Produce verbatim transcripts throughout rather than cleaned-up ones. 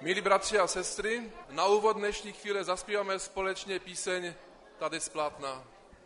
Milí bratři a sestry, na úvod dnešní chvíle zaspíváme společně píseň Tady z plátna.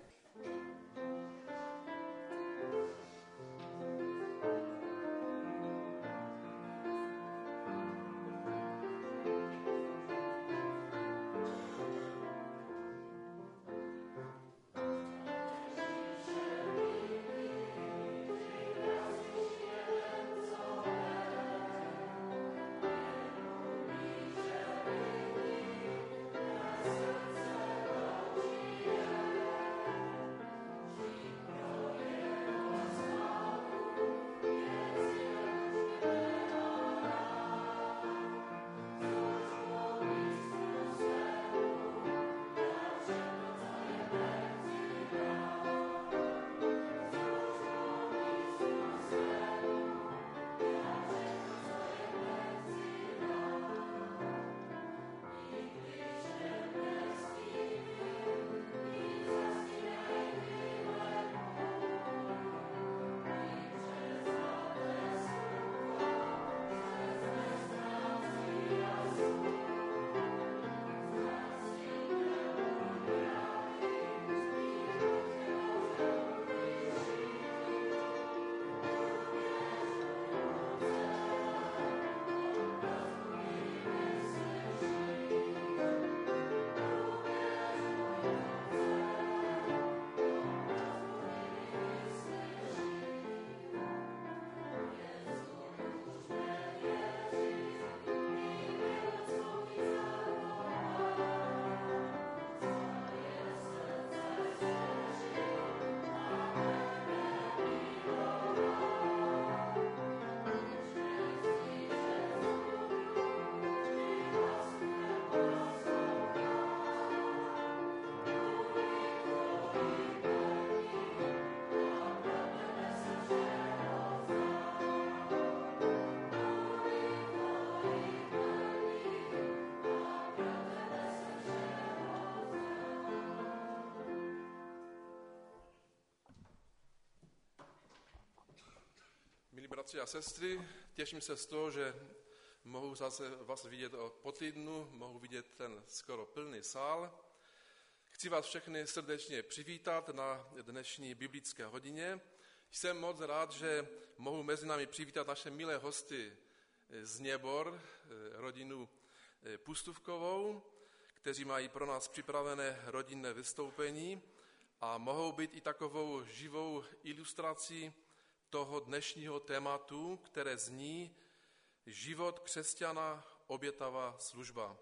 Milí bratři a sestry, těším se z toho, že mohu zase vás vidět po týdnu, mohu vidět ten skoro plný sál. Chci vás všechny srdečně přivítat na dnešní biblické hodině. Jsem moc rád, že mohu mezi námi přivítat naše milé hosty z Něbor, rodinu Pustůvkovou, kteří mají pro nás připravené rodinné vystoupení a mohou být i takovou živou ilustrací toho dnešního tématu, které zní život křesťana, obětavá služba.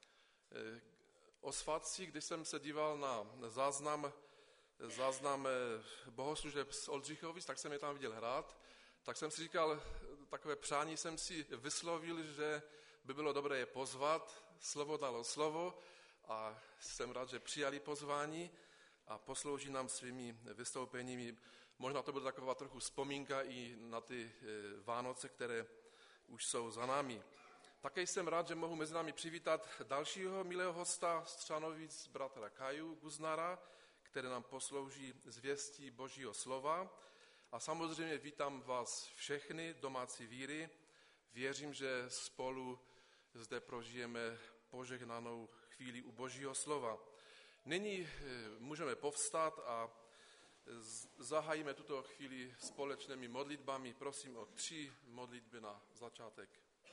O svátcích, když jsem se díval na záznam, záznam bohoslužeb z Oldřichovic, tak jsem je tam viděl hrát, tak jsem si říkal, takové přání jsem si vyslovil, že by bylo dobré je pozvat, slovo dalo slovo a jsem rád, že přijali pozvání a poslouží nám svými vystoupeními. Možná to bude taková trochu vzpomínka i na ty Vánoce, které už jsou za námi. Také jsem rád, že mohu mezi námi přivítat dalšího milého hosta z Třanovic, bratra Kaju Guznara, který nám poslouží zvěstí Božího slova. A samozřejmě vítám vás všechny, domácí víry. Věřím, že spolu zde prožijeme požehnanou chvíli u Božího slova. Nyní můžeme povstat a zahájíme tuto chvíli společnými modlitbami. Prosím o tři modlitby na začátek.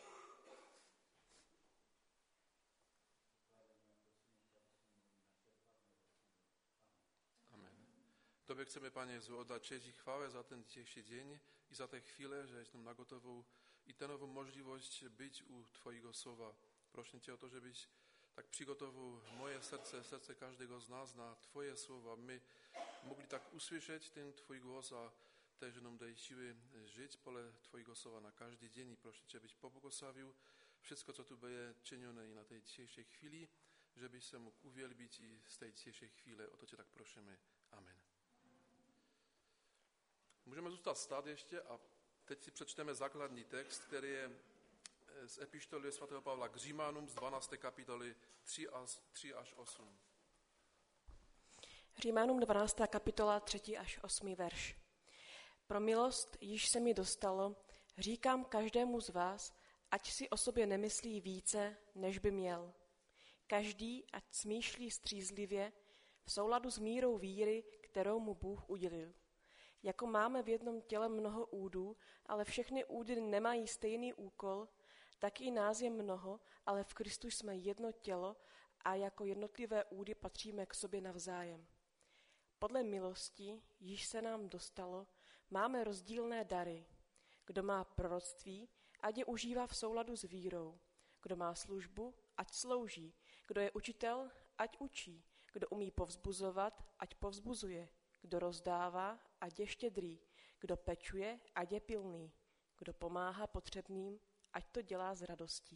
Amen. Tobě chceme, Pane Jezu, oddat čest i chvále za ten dzisiejszy dzień i za te chwile, że nam nagotował i tę nową możliwość być u Twojego słowa. Proszę Cię o to, żebyś tak przygotował moje serce, serce każdego z nas na Twoje słowa. My mogli tak usłyszeć ten Twój głos, a też nam daj siły żyć pole Twojego słowa na każdy dzień i proszę Cię, byś pobłogosławił wszystko, co tu będzie czynione i na tej dzisiejszej chwili, żebyś się mógł uwielbić i z tej dzisiejszej chwili. O to Cię tak prosimy. Amen. Můžeme zůstat stát ještě a teď si přečteme základní text, který je z epištoly svatého Pavla k Římanům z dvanácté kapitoly tři až osm. Římanům dvanáctá kapitola třetí až osmý verš. Pro milost, již se mi dostalo, říkám každému z vás, ať si o sobě nemyslí více, než by měl. Každý, ať smýšlí střízlivě, v souladu s mírou víry, kterou mu Bůh udělil. Jako máme v jednom těle mnoho údů, ale všechny údy nemají stejný úkol, tak i nás je mnoho, ale v Kristu jsme jedno tělo a jako jednotlivé údy patříme k sobě navzájem. Podle milosti, již se nám dostalo, máme rozdílné dary. Kdo má proroctví, ať je užívá v souladu s vírou. Kdo má službu, ať slouží. Kdo je učitel, ať učí. Kdo umí povzbuzovat, ať povzbuzuje. Kdo rozdává, ať je štědrý. Kdo pečuje, ať je pilný. Kdo pomáhá potřebným, ať to dělá s radostí.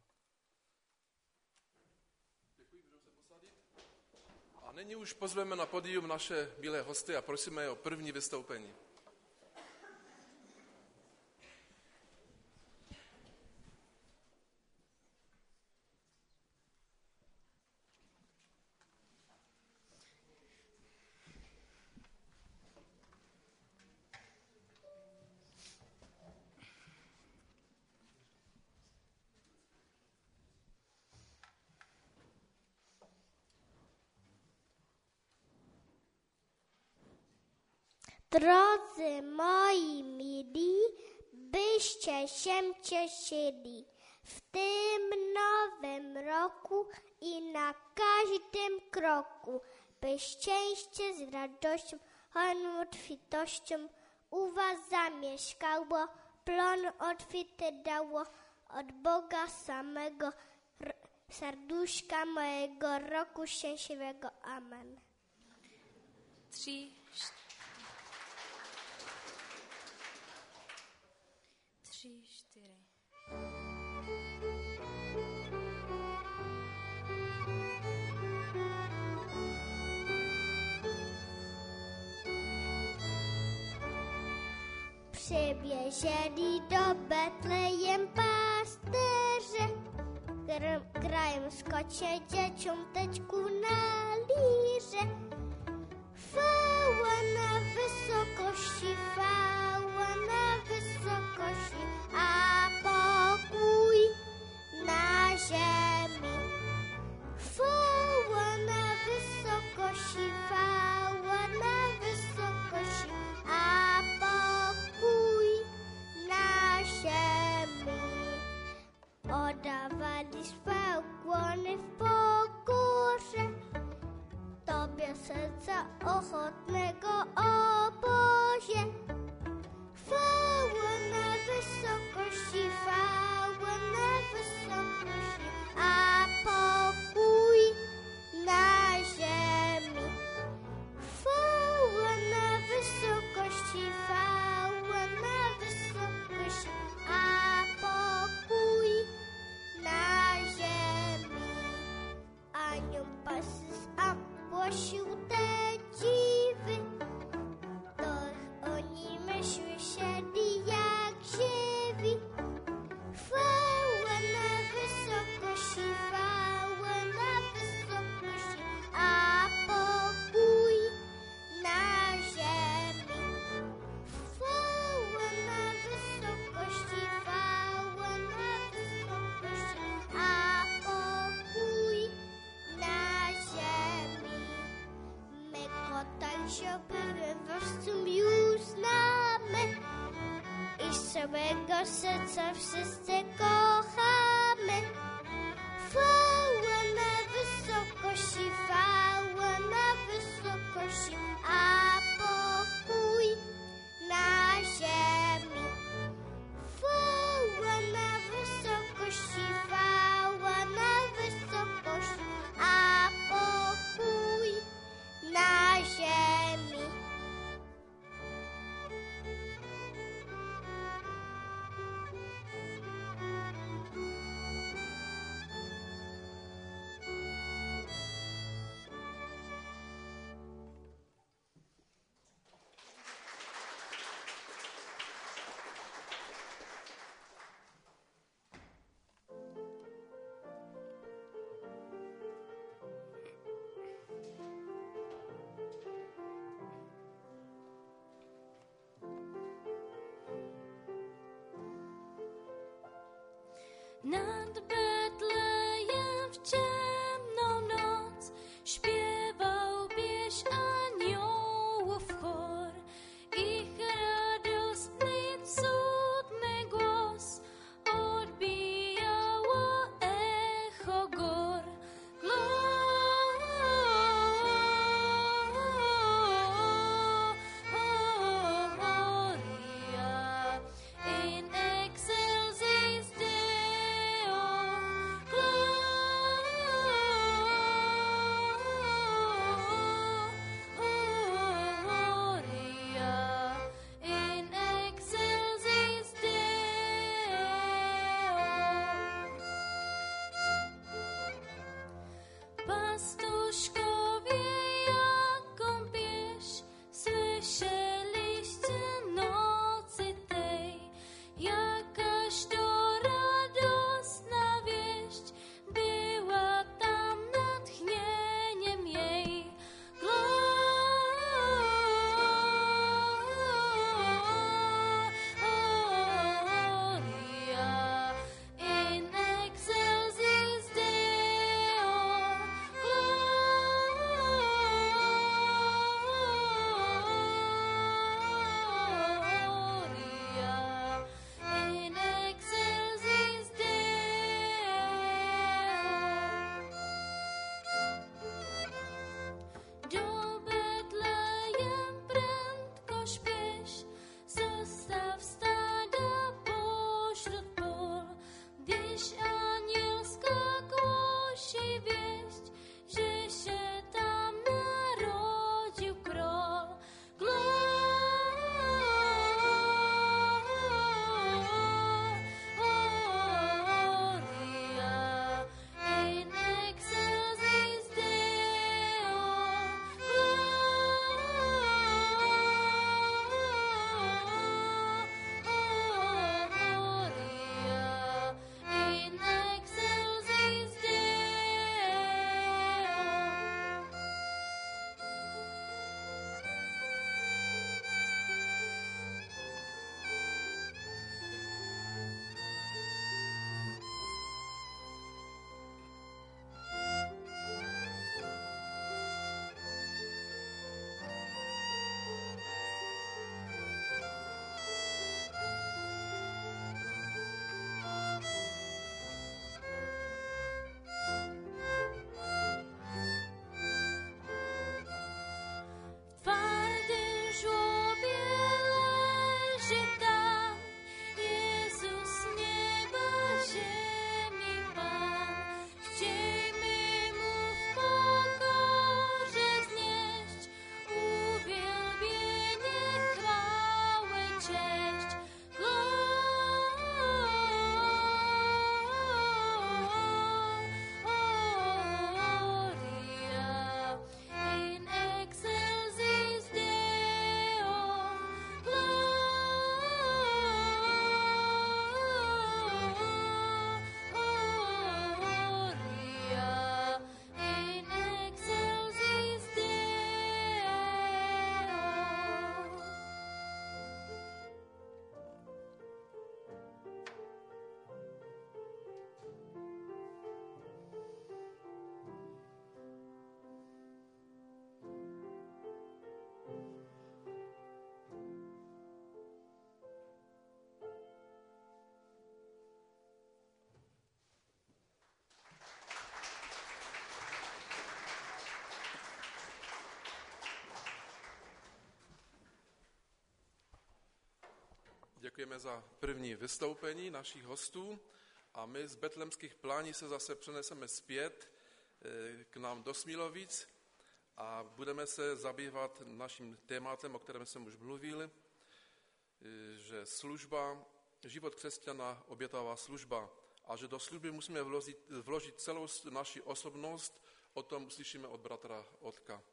Děkuji, můžeme se posadit. A nyní už pozveme na pódium naše milé hosty a prosíme je o první vystoupení. Drodzy moi milí, byście się cieszyli w tym nowym roku i na każdym kroku, by szczęście z radością, hojną obfitością u was zamieszkało, plon obfity dało od Boga samego, r- serduszka mojego roku szczęśliwego. Amen. Tří, Tři, čtyři. Przywiezieli do Betlejem pasterze, gr- grają skocie dzieciąteczku na lirze. Chwała na wysokości, chwała na wysokości, a pokój na ziemi. Chwała na wysokości, chwała na wysokości, a pokój na ziemi. Oddawali swe ukłony w pokorze Tobie serca ochotnego, o Bozie. Chwała na wysokości, chwała na wysokości, a pokój na ziemi. Chwała na wysokości, chwała na wysokości, a pokój na ziemi. Anioł pasyz ogłosił te dziwy, to oni myśli siedli jak żywi. Chwała na wysokości, chwała na wysokości, a pokój na ziemi. Chwała na wysokości, chwała na wysokości, a pokój na ziemi. My go także wywracam już znamy i z całego serca wszyscy kochamy. Chwała na wysokości, chwała na wysokości, a pokój na ziemi. Chwała na wysokości, chwała na wysokości, a pokój na ziemi. Nad Betlejem v temnou noc śpiewał pieśń aniołów chór. Ich radosny, cudny głos odbijało echo gór. Gloria in excelsis Deo. Gloria in excelsis Deo. Pastuszkowie, jaką pieśń słyszeliście nocy tej, jakaż to radosna wieść była tam natchnieniem jej. Gloria in excelsis Deo. Gloria in excelsis Deo. Do Betlejem prędko śpiesz, zostaw stada pośród pól, gdyż anielska głosi wieść, że się tam narodził król. Gloria in excelsis Deo. Gloria in excelsis Deo. W twardym żłobie leży tam Jezus nieba, ziemi Pan. Chciejmy Mu w pokorze wznieść uwielbienie, chwałę, cześć. Gloria in excelsis Deo. Gloria in excelsis Deo. Děkujeme za první vystoupení našich hostů a my z Betlemských plání se zase přeneseme zpět eh, k nám do Smílovic a budeme se zabývat naším tématem, o kterém jsem už mluvil, eh, že služba, život křesťana, obětavá služba a že do služby musíme vložit, vložit celou naši osobnost. O tom uslyšíme od bratra Otka.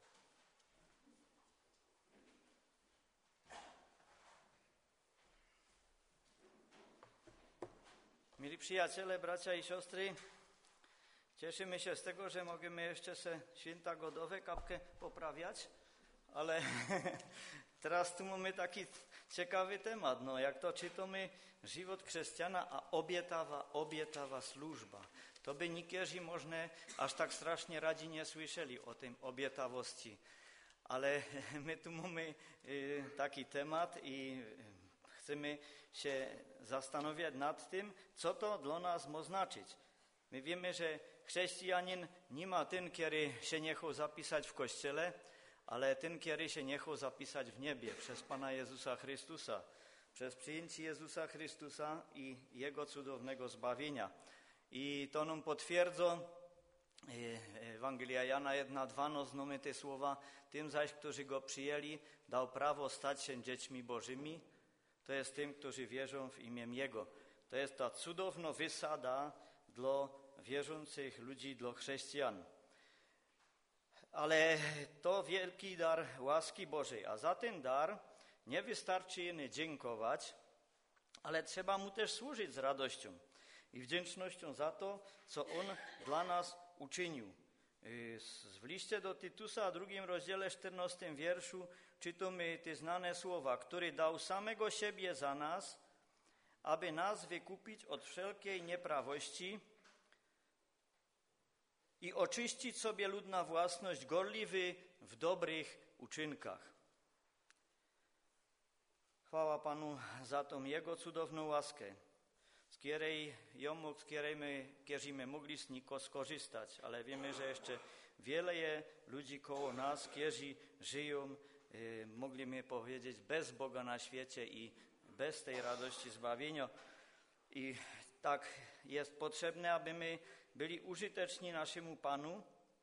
Milí przyjaciele, bracia i siostry, cieszymy się z tego, że możemy jeszcze se święta godowe kapkę poprawiać, ale teraz tu mamy taki ciekawy temat, no jak to czytamy, żywot chrześcijana, a obietawa, obietawa służba. To by niekierzy może aż tak strasznie radzi nie słyszeli o tym obietawości. Ale my tu mamy taki temat i chcemy się zastanowić nad tym, co to dla nas ma znaczyć. My wiemy, że chrześcijanin nie ma ten, który się nie chce zapisać w kościele, ale ten, który się nie chce zapisać w niebie przez Pana Jezusa Chrystusa, przez przyjęcie Jezusa Chrystusa i Jego cudownego zbawienia. I to nam potwierdzą Ewangelia Jana jedna dwa, no znamy te słowa, tym zaś, którzy Go przyjęli, dał prawo stać się dziećmi Bożymi, to jest tym, którzy wierzą w imię Jego. To jest ta cudowna wysada dla wierzących ludzi, dla chrześcijan. Ale to wielki dar łaski Bożej, a za ten dar nie wystarczy jeny dziękować, ale trzeba Mu też służyć z radością i wdzięcznością za to, co On dla nas uczynił. W liście do Tytusa, drugim rozdziale, czternastym wierszu, czytamy te znane słowa, który dał samego siebie za nas, aby nas wykupić od wszelkiej nieprawości i oczyścić sobie lud na własność, gorliwy w dobrych uczynkach. Chwała Panu za tą Jego cudowną łaskę, z której, ją, z której my, którzy my mogli z niego skorzystać, ale wiemy, że jeszcze wiele je ludzi koło nas, którzy żyją, y, mogliśmy powiedzieć, bez Boga na świecie i bez tej radości zbawienia. I tak jest potrzebne, aby my byli użyteczni naszemu Panu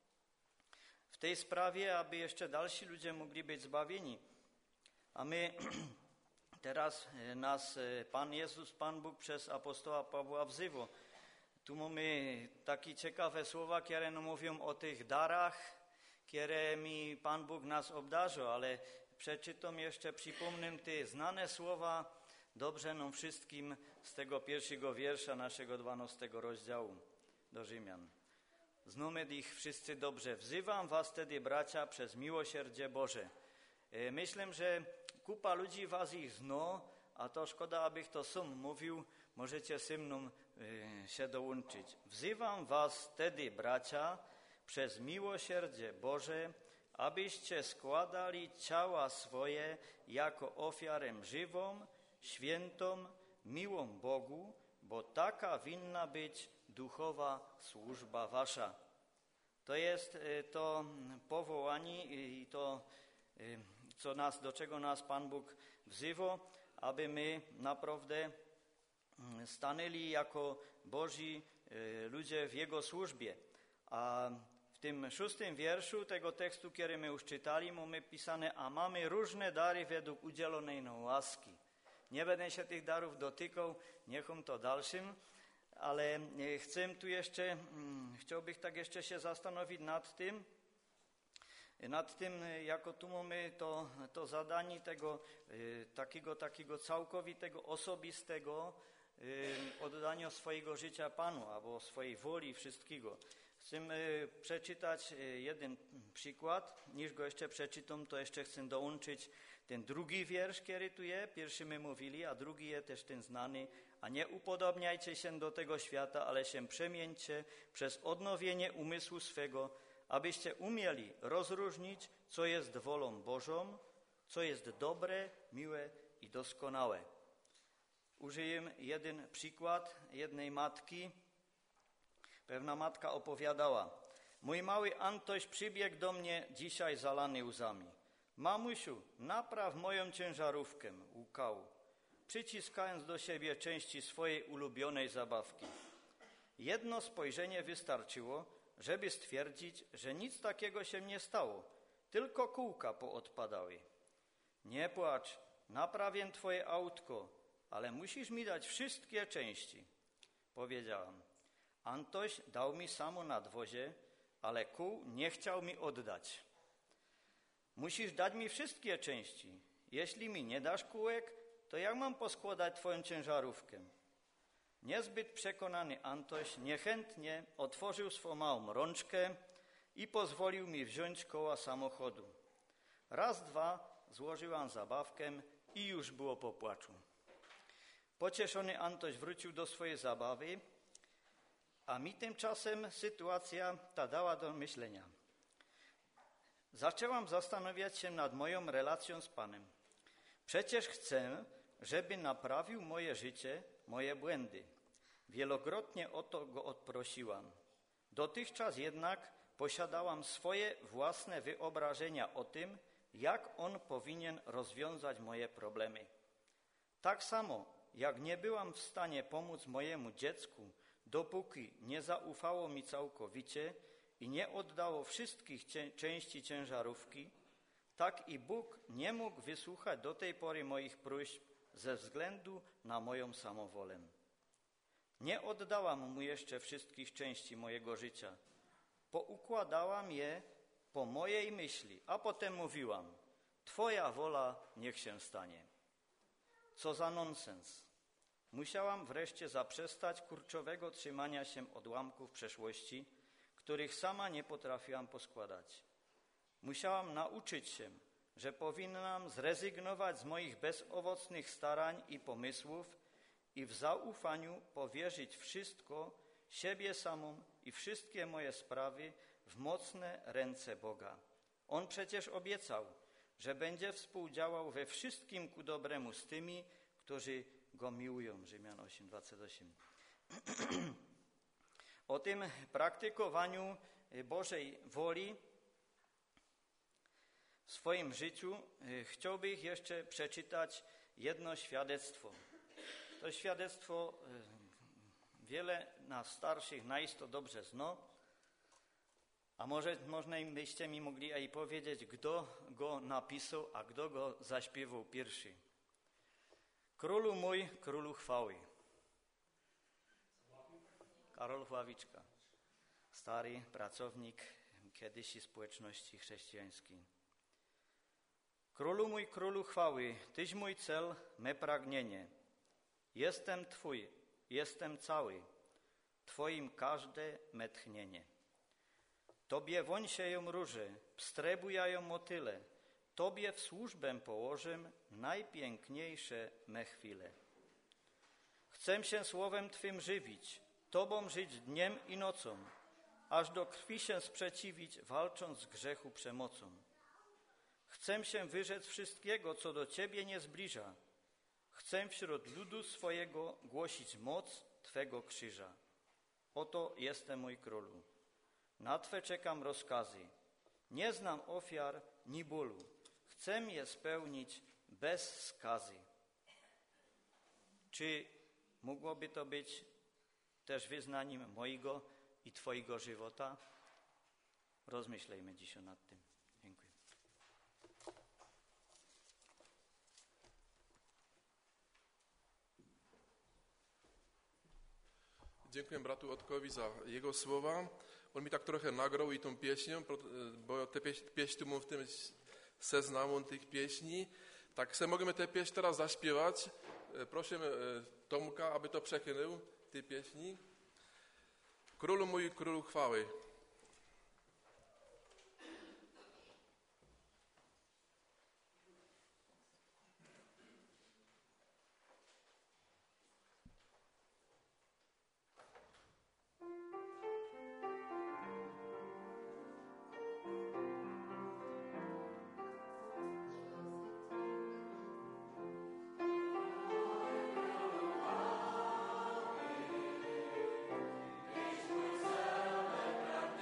w tej sprawie, aby jeszcze dalsi ludzie mogli być zbawieni. A my teraz nas Pan Jezus, Pan Bóg przez apostoła Pawła wzywa. Tu mamy takie ciekawe słowa, które nam mówią o tych darach, którymi Pan Bóg nas obdarzył, ale przeczytam jeszcze, przypomnę te znane słowa dobrze nam wszystkim z tego pierwszego wiersza naszego dwunastego rozdziału do Rzymian. Znamy ich wszyscy dobrze. Wzywam was tedy, bracia, przez miłosierdzie Boże. Myślę, że kupa ludzi was ich zna, a to szkoda, abych to sam mówił, możecie ze mną się dołączyć. Wzywam was tedy, bracia, przez miłosierdzie Boże, abyście składali ciała swoje jako ofiarę żywą, świętą, miłą Bogu, bo taka winna być duchowa służba wasza. To jest to powołanie i to, co nas, do czego nas Pan Bóg wzywa, aby my naprawdę stanęli jako Boży ludzie w Jego służbie. A w tym szóstym wierszu tego tekstu, który my już czytali, mamy pisane, a mamy różne dary według udzielonej nam łaski. Nie będę się tych darów dotykał, niechom to dalszym, ale chcę tu jeszcze, chciałbym tak jeszcze się zastanowić nad tym, nad tym, jako tu mamy to, to zadanie tego takiego, takiego całkowitego, osobistego oddania swojego życia Panu, albo swojej woli wszystkiego. Chcę przeczytać jeden przykład. Niż go jeszcze przeczytam, to jeszcze chcę dołączyć ten drugi wiersz, który tu jest. Pierwszy my mówili, a drugi jest też ten znany. A nie upodobniajcie się do tego świata, ale się przemieńcie przez odnowienie umysłu swego, abyście umieli rozróżnić, co jest wolą Bożą, co jest dobre, miłe i doskonałe. Użyję jeden przykład jednej matki. Pewna matka opowiadała: mój mały Antoś przybiegł do mnie dzisiaj zalany łzami. Mamusiu, napraw moją ciężarówkę, łkał, przyciskając do siebie części swojej ulubionej zabawki. Jedno spojrzenie wystarczyło, żeby stwierdzić, że nic takiego się nie stało, tylko kółka poodpadały. Nie płacz, naprawię twoje autko, ale musisz mi dać wszystkie części, powiedziałam. Antoś dał mi samo nadwozie, ale kół nie chciał mi oddać. Musisz dać mi wszystkie części. Jeśli mi nie dasz kółek, to jak mam poskładać twoją ciężarówkę? Niezbyt przekonany Antoś niechętnie otworzył swą małą rączkę i pozwolił mi wziąć koła samochodu. Raz, dwa złożyłam zabawkę i już było po płaczu. Pocieszony Antoś wrócił do swojej zabawy, a mi tymczasem sytuacja ta dała do myślenia. Zaczęłam zastanawiać się nad moją relacją z Panem. Przecież chcę, żeby naprawił moje życie, moje błędy. Wielokrotnie o to go odprosiłam. Dotychczas jednak posiadałam swoje własne wyobrażenia o tym, jak on powinien rozwiązać moje problemy. Tak samo, jak nie byłam w stanie pomóc mojemu dziecku, dopóki nie zaufało mi całkowicie i nie oddało wszystkich cię- części ciężarówki, tak i Bóg nie mógł wysłuchać do tej pory moich próśb ze względu na moją samowolę. Nie oddałam mu jeszcze wszystkich części mojego życia. Poukładałam je po mojej myśli, a potem mówiłam: Twoja wola niech się stanie. Co za nonsens. Musiałam wreszcie zaprzestać kurczowego trzymania się odłamków przeszłości, których sama nie potrafiłam poskładać. Musiałam nauczyć się, że powinnam zrezygnować z moich bezowocnych starań i pomysłów i w zaufaniu powierzyć wszystko, siebie samą i wszystkie moje sprawy w mocne ręce Boga. On przecież obiecał, że będzie współdziałał we wszystkim ku dobremu z tymi, którzy Go miłują. Rzymian osiem, dwadzieścia osiem. O tym praktykowaniu Bożej woli w swoim życiu chciałbym jeszcze przeczytać jedno świadectwo. To świadectwo wiele nas starszych nas to dobrze zna, a może można im byście mi mogli i powiedzieć, kto go napisał, a kto go zaśpiewał pierwszy. Królu mój, królu chwały. Karol Ławiczka, stary pracownik kiedyś społeczności chrześcijańskiej. Królu mój, królu chwały, Tyś mój cel, me pragnienie. Jestem Twój, jestem cały, Twoim każde me tchnienie. Tobie woń sieją róże, pstre bujają motyle, Tobie w służbę położę najpiękniejsze me chwile. Chcę się słowem Twym żywić, Tobą żyć dniem i nocą, aż do krwi się sprzeciwić, walcząc z grzechu przemocą. Chcę się wyrzec wszystkiego, co do Ciebie nie zbliża. Chcę wśród ludu swojego głosić moc Twego krzyża. Oto jestem, mój królu. Na Twe czekam rozkazy. Nie znam ofiar ni bólu. Chcę je spełnić bez skazy. Czy mogłoby to być też wyznaniem mojego i Twojego żywota? Rozmyślejmy dzisiaj nad tym. Dziękuję. Dziękuję bratu Otkowi za jego słowa. On mi tak trochę nagrał i tą pieśnią, bo te pieśni mam w tym seznamu tych pieśni. Tak se możemy tę pieśń teraz zaśpiewać. Prosimy Tomka, aby to przekrył, te pieśni. Królu mój, królu chwały. Thank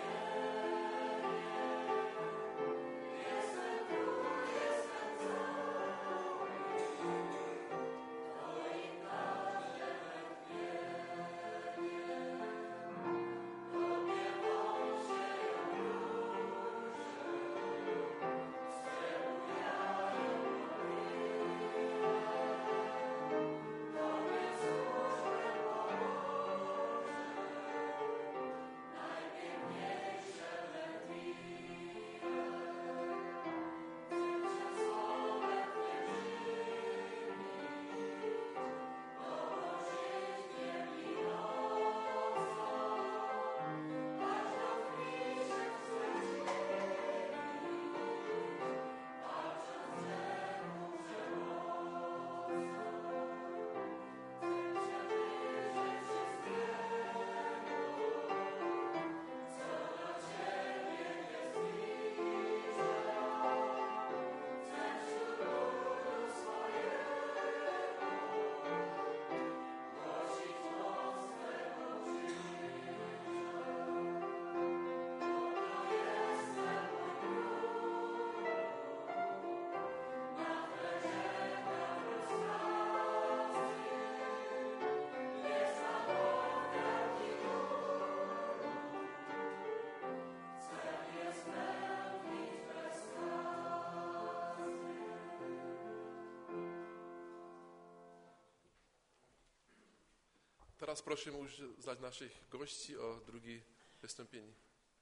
vás prosím už znať našich gości o druhé vystoupení.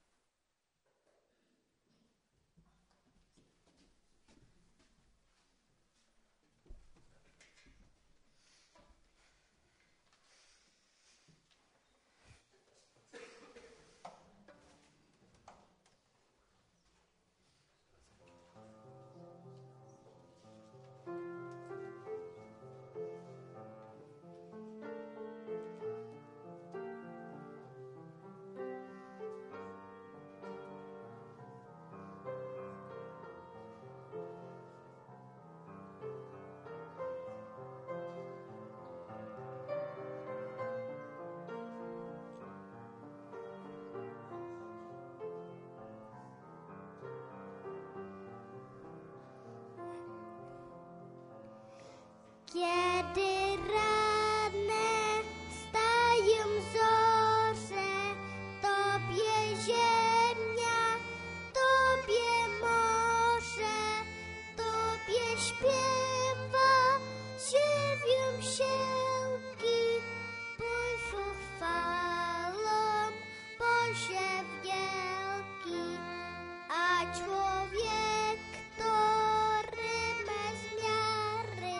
Kiedy ranne stają zorze, Tobie ziemia, Tobie morze, Tobie śpiewa, ziewią sielki, pochwalą Boże wielki, a człowiek, który bez miary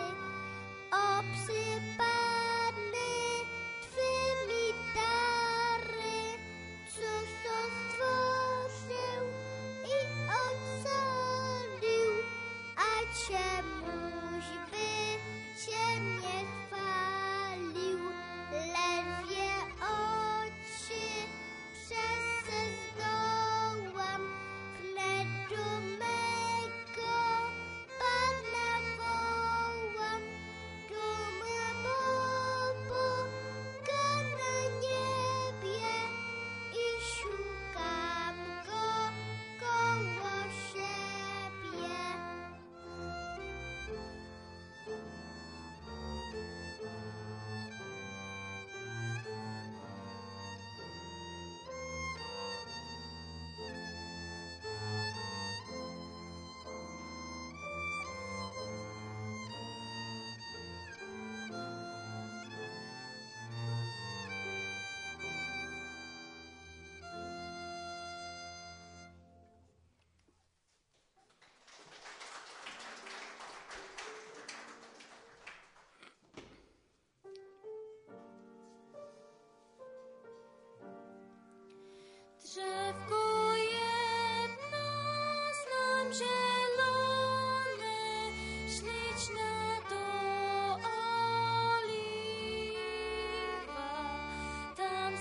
obsypany Twymi dary, cóż to stworzył i ocalił, a czemuś by Cię nie chwalił, ledwie oczy przez se zdołam wnet do mego Pana wołam, do mego Boga na niebie i szukam Go koło siebie. Drzewko jedno znam zielone, śliczna to oliwa. Tam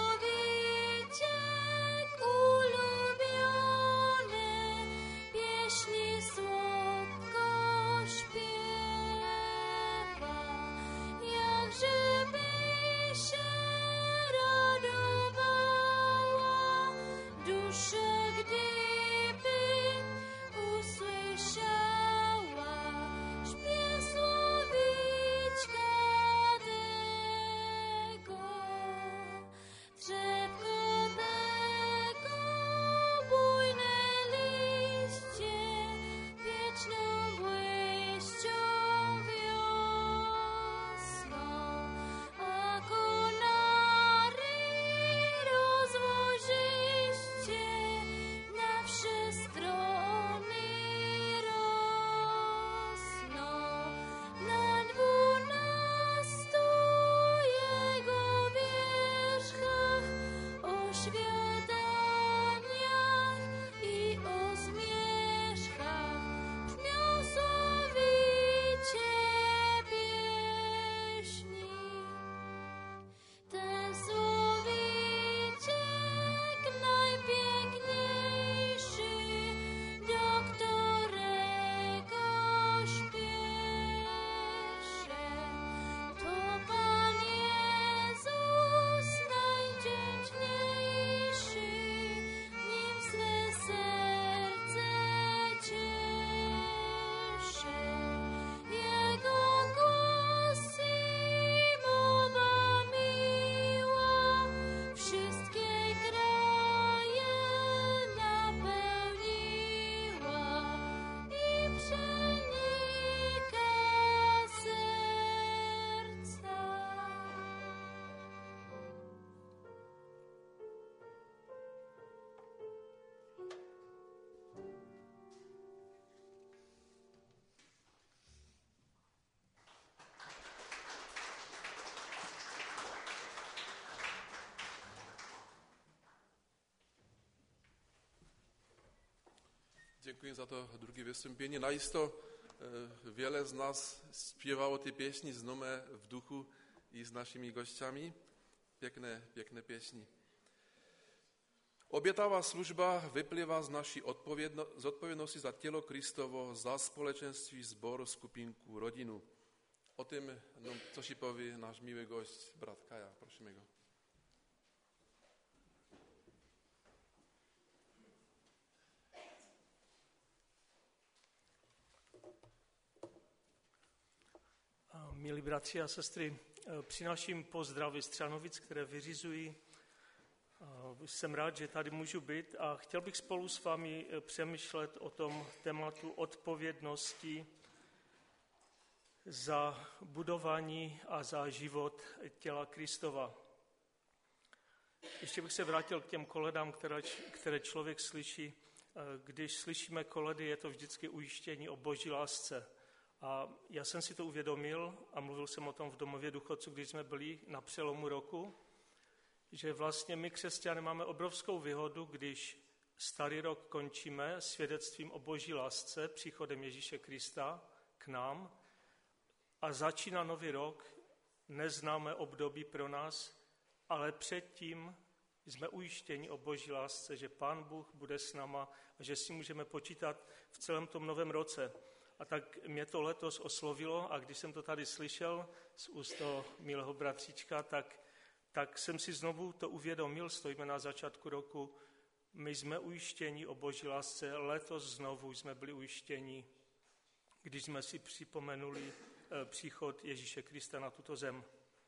słowiczek ulubione pieśni słodko śpiewa. Jakżeby się radowała Děkuji za to druhé vystoupení. Najisto wiele z nas śpiewało te pieśni znome w duchu i z naszymi gościami. Piękne, piękne pieśni. Obětavá služba vyplývá z naší odpovědno, zodpovědnosti za tělo Kristovo, za společenství, sbor, skupinku, rodinu. O tym, no, co si powie náš milý gość, brat Kaja. Prosimy go. Milí bratři a sestry, přináším pozdravy z Třanovic, které vyřizují. Jsem rád, že tady můžu být a chtěl bych spolu s vámi přemýšlet o tom tématu odpovědnosti za budování a za život těla Kristova. Ještě bych se vrátil k těm koledám, které, které člověk slyší. Když slyšíme koledy, je to vždycky ujištění o boží lásce. A já jsem si to uvědomil a mluvil jsem o tom v domově důchodců, když jsme byli na přelomu roku, že vlastně my křesťané máme obrovskou výhodu, když starý rok končíme svědectvím o boží lásce, příchodem Ježíše Krista k nám a začíná nový rok, neznámé období pro nás, ale předtím jsme ujištěni o boží lásce, že Pán Bůh bude s náma a že si můžeme počítat v celém tom novém roce. A tak mě to letos oslovilo a když jsem to tady slyšel z úst toho milého bratříčka, tak, tak jsem si znovu to uvědomil, stojíme na začátku roku, my jsme ujištěni o boží lásce, letos znovu jsme byli ujištěni, když jsme si připomenuli příchod Ježíše Krista na tuto zem.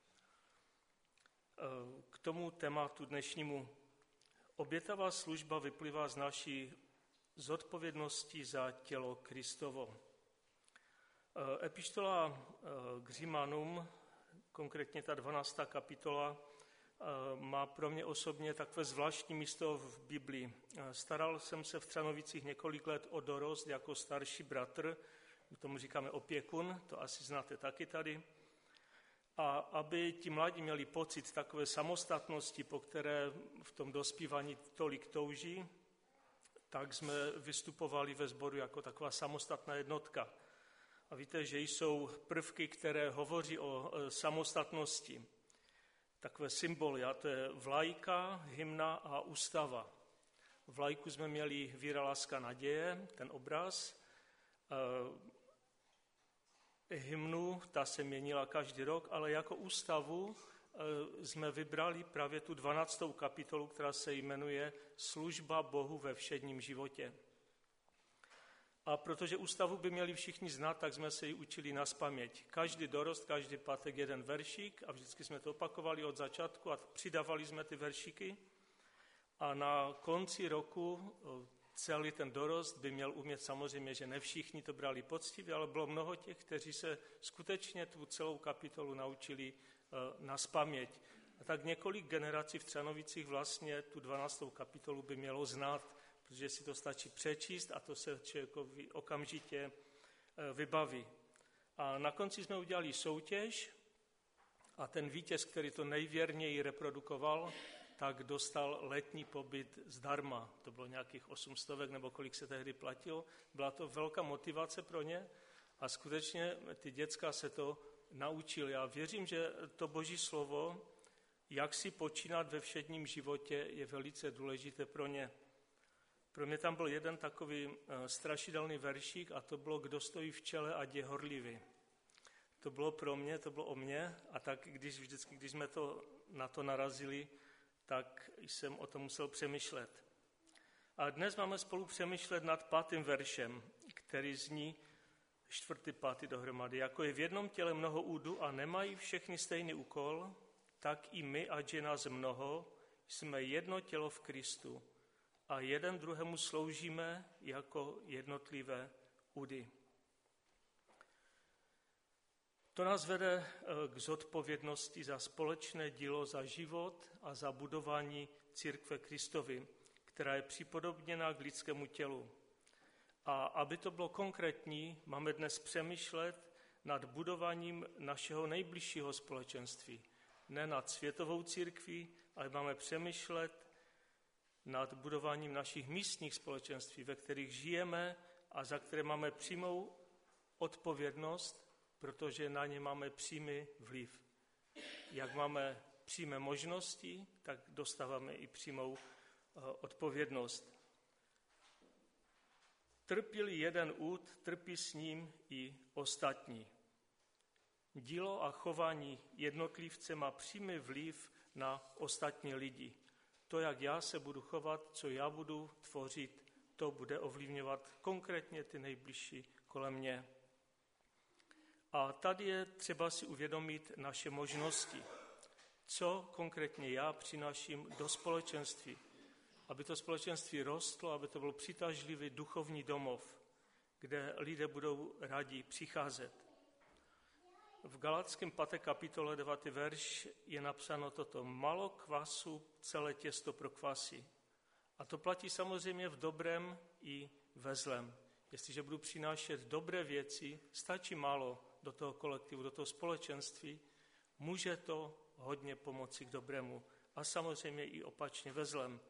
K tomu tématu dnešnímu. Obětavá služba vyplývá z naší zodpovědnosti za tělo Kristovo. Epištola k Římanům, konkrétně ta dvanáctá kapitola, má pro mě osobně takové zvláštní místo v Biblii. Staral jsem se v Třanovicích několik let o dorost jako starší bratr, tomu říkáme opěkun, to asi znáte taky tady. A aby ti mladí měli pocit takové samostatnosti, po které v tom dospívání tolik touží, tak jsme vystupovali ve sboru jako taková samostatná jednotka. A víte, že jsou prvky, které hovoří o samostatnosti. Takové symboly, a to je vlajka, hymna a ústava. Vlajku jsme měli Víra, láska, naděje, ten obraz. Hymnu, ta se měnila každý rok, ale jako ústavu jsme vybrali právě tu dvanáctou kapitolu, která se jmenuje Služba Bohu ve všedním životě. A protože ústavu by měli všichni znát, tak jsme se ji učili nazpaměť. Každý dorost, každý pátek jeden veršík a vždycky jsme to opakovali od začátku a přidávali jsme ty veršíky. A na konci roku celý ten dorost by měl umět, samozřejmě, že ne všichni to brali poctivě, ale bylo mnoho těch, kteří se skutečně tu celou kapitolu naučili nazpaměť. A tak několik generací v Třanovicích vlastně tu dvanáctou kapitolu by mělo znát, protože si to stačí přečíst a to se člověkovi okamžitě vybaví. A na konci jsme udělali soutěž a ten vítěz, který to nejvěrněji reprodukoval, tak dostal letní pobyt zdarma. To bylo nějakých osm stovek nebo kolik se tehdy platilo. Byla to velká motivace pro ně a skutečně ty děcka se to naučili. Já věřím, že to Boží slovo, jak si počínat ve všedním životě, je velice důležité pro ně. Pro mě tam byl jeden takový strašidelný veršík a to bylo, kdo stojí v čele, ať je horlivý. To bylo pro mě, to bylo o mně a tak když vždycky, když jsme to, na to narazili, tak jsem o tom musel přemýšlet. A dnes máme spolu přemýšlet nad pátým veršem, který zní čtvrtý, pátý dohromady. Jako je v jednom těle mnoho údů a nemají všechny stejný úkol, tak i my, ať je nás mnoho, jsme jedno tělo v Kristu a jeden druhému sloužíme jako jednotlivé údy. To nás vede k zodpovědnosti za společné dílo, za život a za budování církve Kristovy, která je připodobněna k lidskému tělu. A aby to bylo konkrétní, máme dnes přemýšlet nad budováním našeho nejbližšího společenství. Ne nad světovou církví, ale máme přemýšlet nad budováním našich místních společenství, ve kterých žijeme a za které máme přímou odpovědnost, protože na ně máme přímý vliv. Jak máme přímé možnosti, tak dostáváme i přímou odpovědnost. Trpí-li jeden úd, trpí s ním i ostatní. Dílo a chování jednotlivce má přímý vliv na ostatní lidi. To, jak já se budu chovat, co já budu tvořit, to bude ovlivňovat konkrétně ty nejbližší kolem mě. A tady je třeba si uvědomit naše možnosti. Co konkrétně já přináším do společenství, aby to společenství rostlo, aby to byl přitažlivý duchovní domov, kde lidé budou rádi přicházet. V Galackém páté kapitole devátý verš je napsáno toto: Malo kvasu celé těsto prokvasí. A to platí samozřejmě v dobrém i ve zlém. Jestliže budu přinášet dobré věci, stačí málo do toho kolektivu, do toho společenství, může to hodně pomoci k dobrému. A samozřejmě i opačně ve zlém.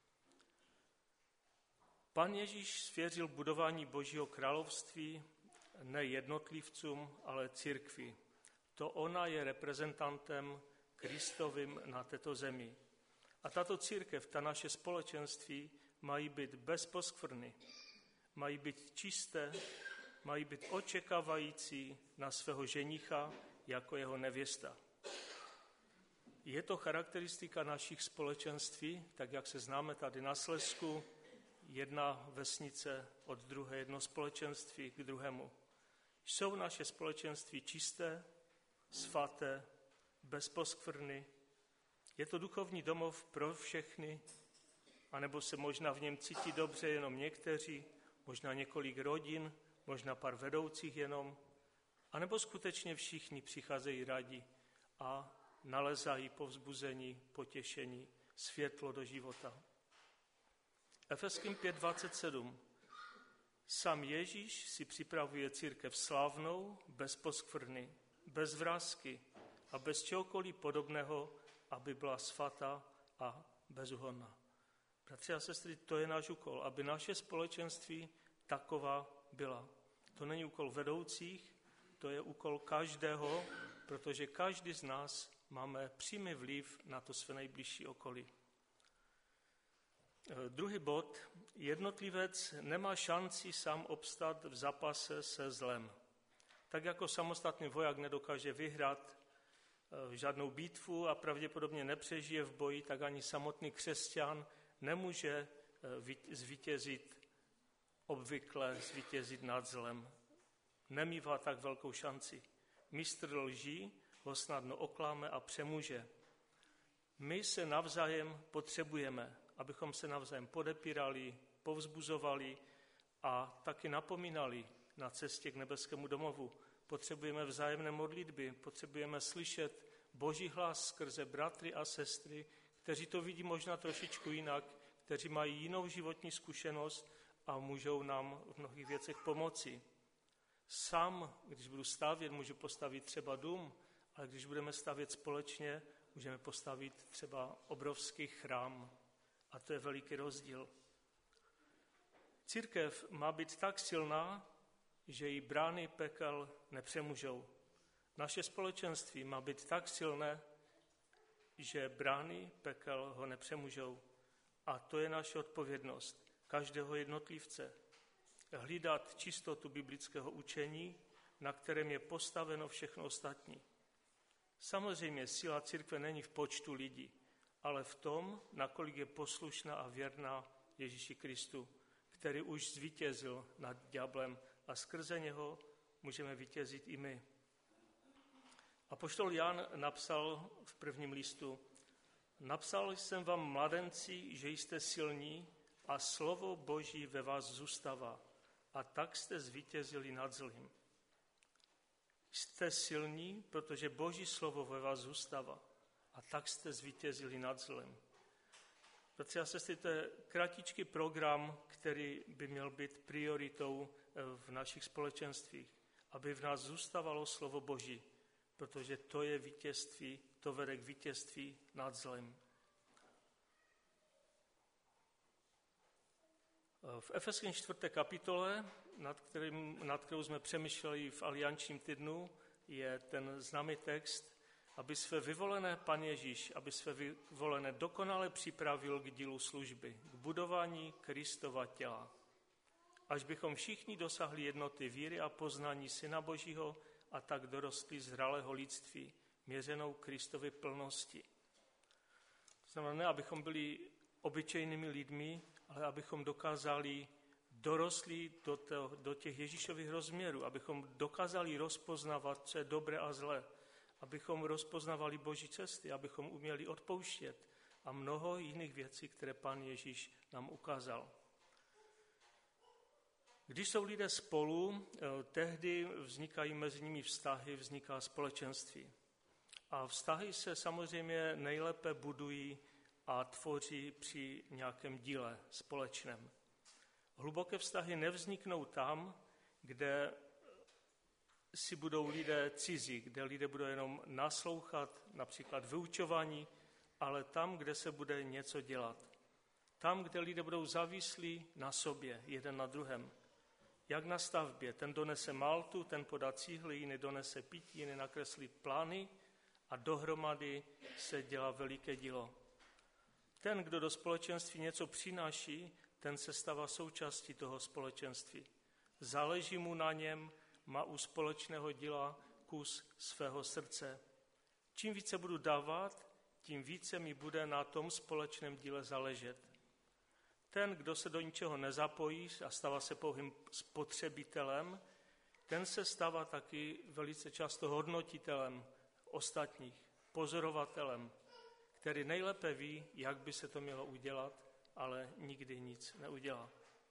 Pan Ježíš svěřil budování Božího království ne jednotlivcům, ale církvi. To ona je reprezentantem Kristovým na této zemi. A tato církev, ta naše společenství, mají být bez poskvrny, mají být čisté, mají být očekávající na svého ženicha jako jeho nevěsta. Je to charakteristika našich společenství, tak jak se známe tady na Slezsku, jedna vesnice od druhé, jedno společenství k druhému. Jsou naše společenství čisté, svaté, bez poskvrny? Je to duchovní domov pro všechny? A nebo se možná v něm cítí dobře jenom někteří, možná několik rodin, možná pár vedoucích jenom? A nebo skutečně všichni přicházejí rádi a nalezají povzbuzení, potěšení, světlo do života? Efeským pět dvacet sedm. Sám Ježíš si připravuje církev slávnou, bez poskvrny, bez vrásky a bez čehokoliv podobného, aby byla svatá a bezúhonná. Bratři a sestry, to je náš úkol, aby naše společenství taková byla. To není úkol vedoucích, to je úkol každého, protože každý z nás máme přímý vliv na to své nejbližší okolí. Druhý bod. Jednotlivec nemá šanci sám obstát v zápase se zlem. Tak jako samostatný voják nedokáže vyhrát žádnou bitvu a pravděpodobně nepřežije v boji, tak ani samotný křesťan nemůže zvítězit, obvykle zvítězit nad zlem. Nemívá tak velkou šanci. Mistr lží ho snadno okláme a přemůže. My se navzájem potřebujeme, abychom se navzájem podepírali, povzbuzovali a taky napomínali na cestě k nebeskému domovu. Potřebujeme vzájemné modlitby, potřebujeme slyšet Boží hlas skrze bratry a sestry, kteří to vidí možná trošičku jinak, kteří mají jinou životní zkušenost a můžou nám v mnohých věcech pomoci. Sám, když budu stavět, můžu postavit třeba dům, ale když budeme stavět společně, můžeme postavit třeba obrovský chrám. A to je veliký rozdíl. Církev má být tak silná, že jí brány pekel nepřemůžou. Naše společenství má být tak silné, že brány pekel ho nepřemůžou. A to je naše odpovědnost každého jednotlivce. Hlídat čistotu biblického učení, na kterém je postaveno všechno ostatní. Samozřejmě síla církve není v počtu lidí, ale v tom, nakolik je poslušná a věrná Ježíši Kristu, který už zvítězil nad ďáblem a skrze něho můžeme vítězit i my. Apoštol Jan napsal v prvním listu: Napsal jsem vám, mladenci, že jste silní a slovo Boží ve vás zůstává a tak jste zvítězili nad zlým. Jste silní, protože Boží slovo ve vás zůstává a tak jste zvítězili nad zlým. Bratři a sestry, to je kratičký program, který by měl být prioritou v našich společenstvích, aby v nás zůstávalo slovo Boží, protože to je vítězství, to vede k vítězství nad zlým. V Efeským čtvrté kapitole, nad, kterým, nad kterou jsme přemýšleli v aliančním týdnu, je ten známý text, aby své vyvolené Pan Ježíš, aby své vyvolené dokonale připravil k dílu služby, k budování Kristova těla. Až bychom všichni dosahli jednoty víry a poznání Syna Božího a tak dorostli zralého lidství, měřenou Kristovy plnosti. To znamená, ne abychom byli obyčejnými lidmi, ale abychom dokázali dorostli do, to, do těch Ježíšových rozměrů, abychom dokázali rozpoznávat, co je dobré a zlé, abychom rozpoznávali Boží cesty, abychom uměli odpouštět a mnoho jiných věcí, které Pán Ježíš nám ukázal. Když jsou lidé spolu, tehdy vznikají mezi nimi vztahy, vzniká společenství. A vztahy se samozřejmě nejlépe budují a tvoří při nějakém díle společném. Hluboké vztahy nevzniknou tam, kde si budou lidé cizí, kde lidé budou jenom naslouchat, například vyučování, ale tam, kde se bude něco dělat. Tam, kde lidé budou závislí na sobě, jeden na druhém. Jak na stavbě, ten donese maltu, ten podá cihly, jiný donese pití, jiný nakreslí plány a dohromady se dělá veliké dílo. Ten, kdo do společenství něco přináší, ten se stává součástí toho společenství. Záleží mu na něm, má u společného díla kus svého srdce. Čím více budu dávat, tím více mi bude na tom společném díle záležet. Ten, kdo se do ničeho nezapojí a stává se pouhým spotřebitelem, ten se stává taky velice často hodnotitelem ostatních, pozorovatelem, který nejlépe ví, jak by se to mělo udělat, ale nikdy nic neudělá.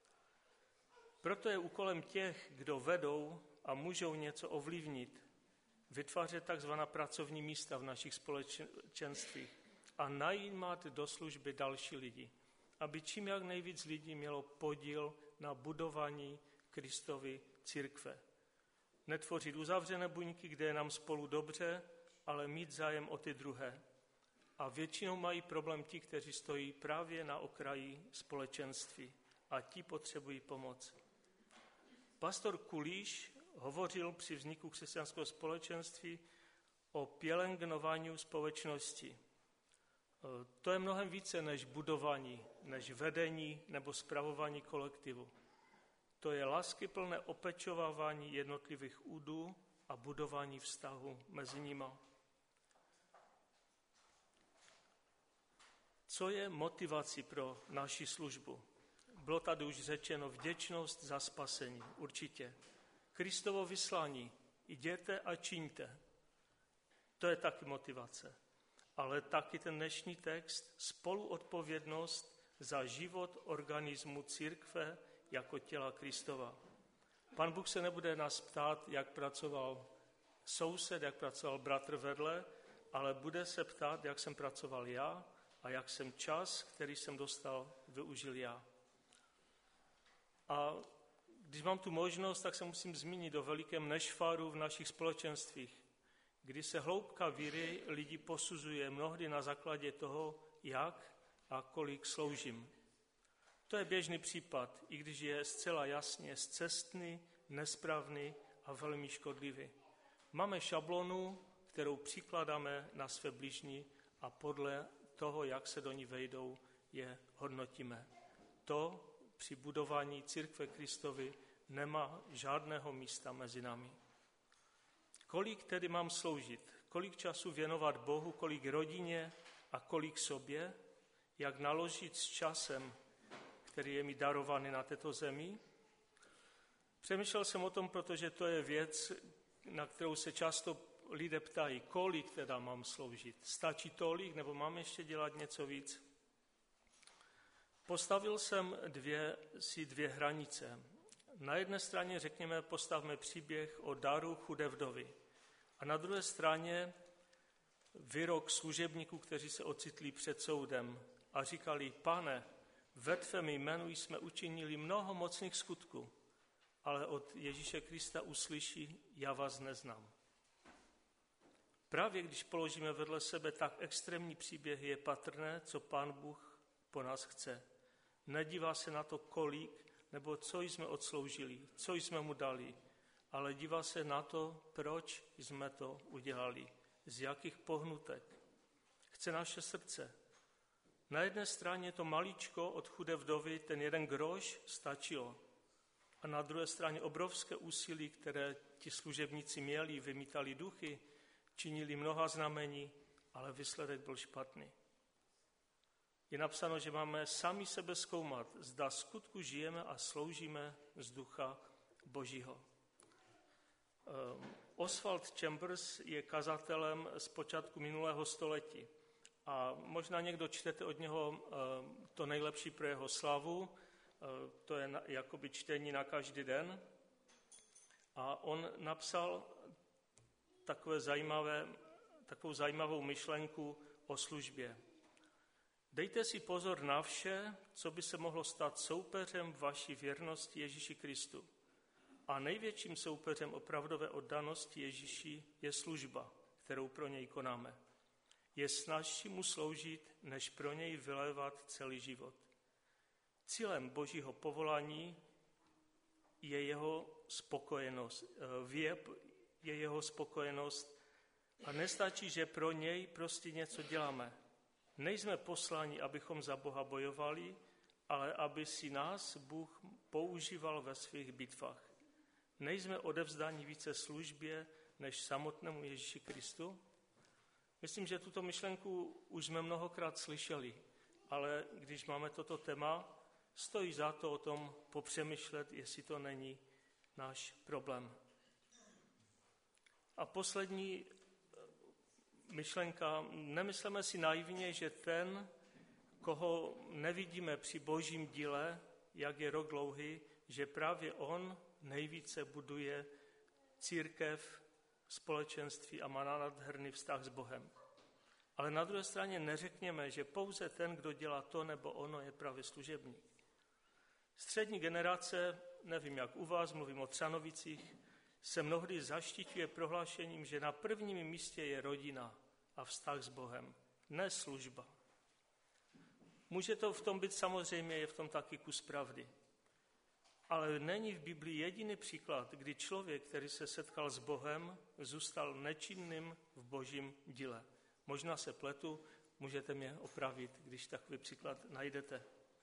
Proto je úkolem těch, kdo vedou a můžou něco ovlivnit, vytvářet takzvaná pracovní místa v našich společenstvích a najímat do služby další lidi, aby čím jak nejvíc lidí mělo podíl na budování Kristovy církve. Netvořit uzavřené buňky, kde je nám spolu dobře, ale mít zájem o ty druhé. A většinou mají problém ti, kteří stojí právě na okraji společenství a ti potřebují pomoc. Pastor Kulíš hovořil při vzniku křesťanského společenství o pělengnování společnosti. To je mnohem více než budování, než vedení nebo spravování kolektivu. To je láskyplné opečovávání jednotlivých údů a budování vztahu mezi nima. Co je motivací pro naši službu? Bylo tady už řečeno vděčnost za spasení, určitě. Kristovo vyslání, jděte a čiňte. To je taky motivace. Ale taky ten dnešní text, spoluodpovědnost za život organismu církve jako těla Kristova. Pan Bůh se nebude nás ptát, jak pracoval soused, jak pracoval bratr vedle, ale bude se ptát, jak jsem pracoval já a jak jsem čas, který jsem dostal, využil já. A když mám tu možnost, tak se musím zmínit o velikém nešvaru v našich společenstvích, kdy se hloubka víry lidí posuzuje mnohdy na základě toho, jak a kolik sloužím. To je běžný případ, i když je zcela jasně scestný, nesprávný a velmi škodlivý. Máme šablonu, kterou přikládáme na své bližní a podle toho, jak se do ní vejdou, je hodnotíme. To při budování církve Kristovy nemá žádného místa mezi námi. Kolik tedy mám sloužit? Kolik času věnovat Bohu, kolik rodině a kolik sobě? Jak naložit s časem, který je mi darovaný na této zemi? Přemýšlel jsem o tom, protože to je věc, na kterou se často lidé ptají, kolik teda mám sloužit? Stačí tolik, nebo mám ještě dělat něco víc? Postavil jsem dvě, si dvě hranice. Na jedné straně, řekněme, postavme příběh o daru chudé vdovy. A na druhé straně výrok služebníků, kteří se ocitli před soudem a říkali, Pane, ve tvém jménu jsme učinili mnoho mocných skutků, ale od Ježíše Krista uslyší, já vás neznám. Právě když položíme vedle sebe tak extrémní příběhy, je patrné, co Pán Bůh po nás chce. Nedívá se na to, kolik nebo co jsme odsloužili, co jsme mu dali, ale dívá se na to, proč jsme to udělali, z jakých pohnutek. Chce naše srdce. Na jedné straně to maličko od chudé vdovy, ten jeden groš, stačilo. A na druhé straně obrovské úsilí, které ti služebníci měli, vymítali duchy, činili mnoha znamení, ale výsledek byl špatný. Je napsáno, že máme sami sebe zkoumat, zda skutku žijeme a sloužíme z ducha Božího. Oswald Chambers je kazatelem z počátku minulého století. A možná někdo čtete od něho to nejlepší pro jeho slavu, to je jakoby čtení na každý den. A on napsal takové zajímavé, takovou zajímavou myšlenku o službě. Dejte si pozor na vše, co by se mohlo stát soupeřem vaší věrnosti Ježíši Kristu. A největším soupeřem opravdové oddanosti Ježíši je služba, kterou pro něj konáme. Je snazší mu sloužit, než pro něj vylévat celý život. Cílem Božího povolání je jeho spokojenost, je jeho spokojenost a nestačí, že pro něj prostě něco děláme. Nejsme posláni, abychom za Boha bojovali, ale aby si nás Bůh používal ve svých bitvách. Nejsme odevzdáni více službě než samotnému Ježíši Kristu? Myslím, že tuto myšlenku už jsme mnohokrát slyšeli, ale když máme toto téma, stojí za to o tom popřemýšlet, jestli to není náš problém. A poslední myšlenka, nemyslíme si naivně, že ten, koho nevidíme při Božím díle, jak je rok dlouhý, že právě on nejvíce buduje církev, společenství a má nádherný vztah s Bohem. Ale na druhé straně neřekněme, že pouze ten, kdo dělá to nebo ono, je právě služebník. Střední generace, nevím jak u vás, mluvím o Třanovicích, se mnohdy zaštiťuje prohlášením, že na prvním místě je rodina a vztah s Bohem, ne služba. Může to v tom být samozřejmě, je v tom taky kus pravdy. Ale není v Biblii jediný příklad, kdy člověk, který se setkal s Bohem, zůstal nečinným v Božím díle. Možná se pletu, můžete mě opravit, když takový příklad najdete.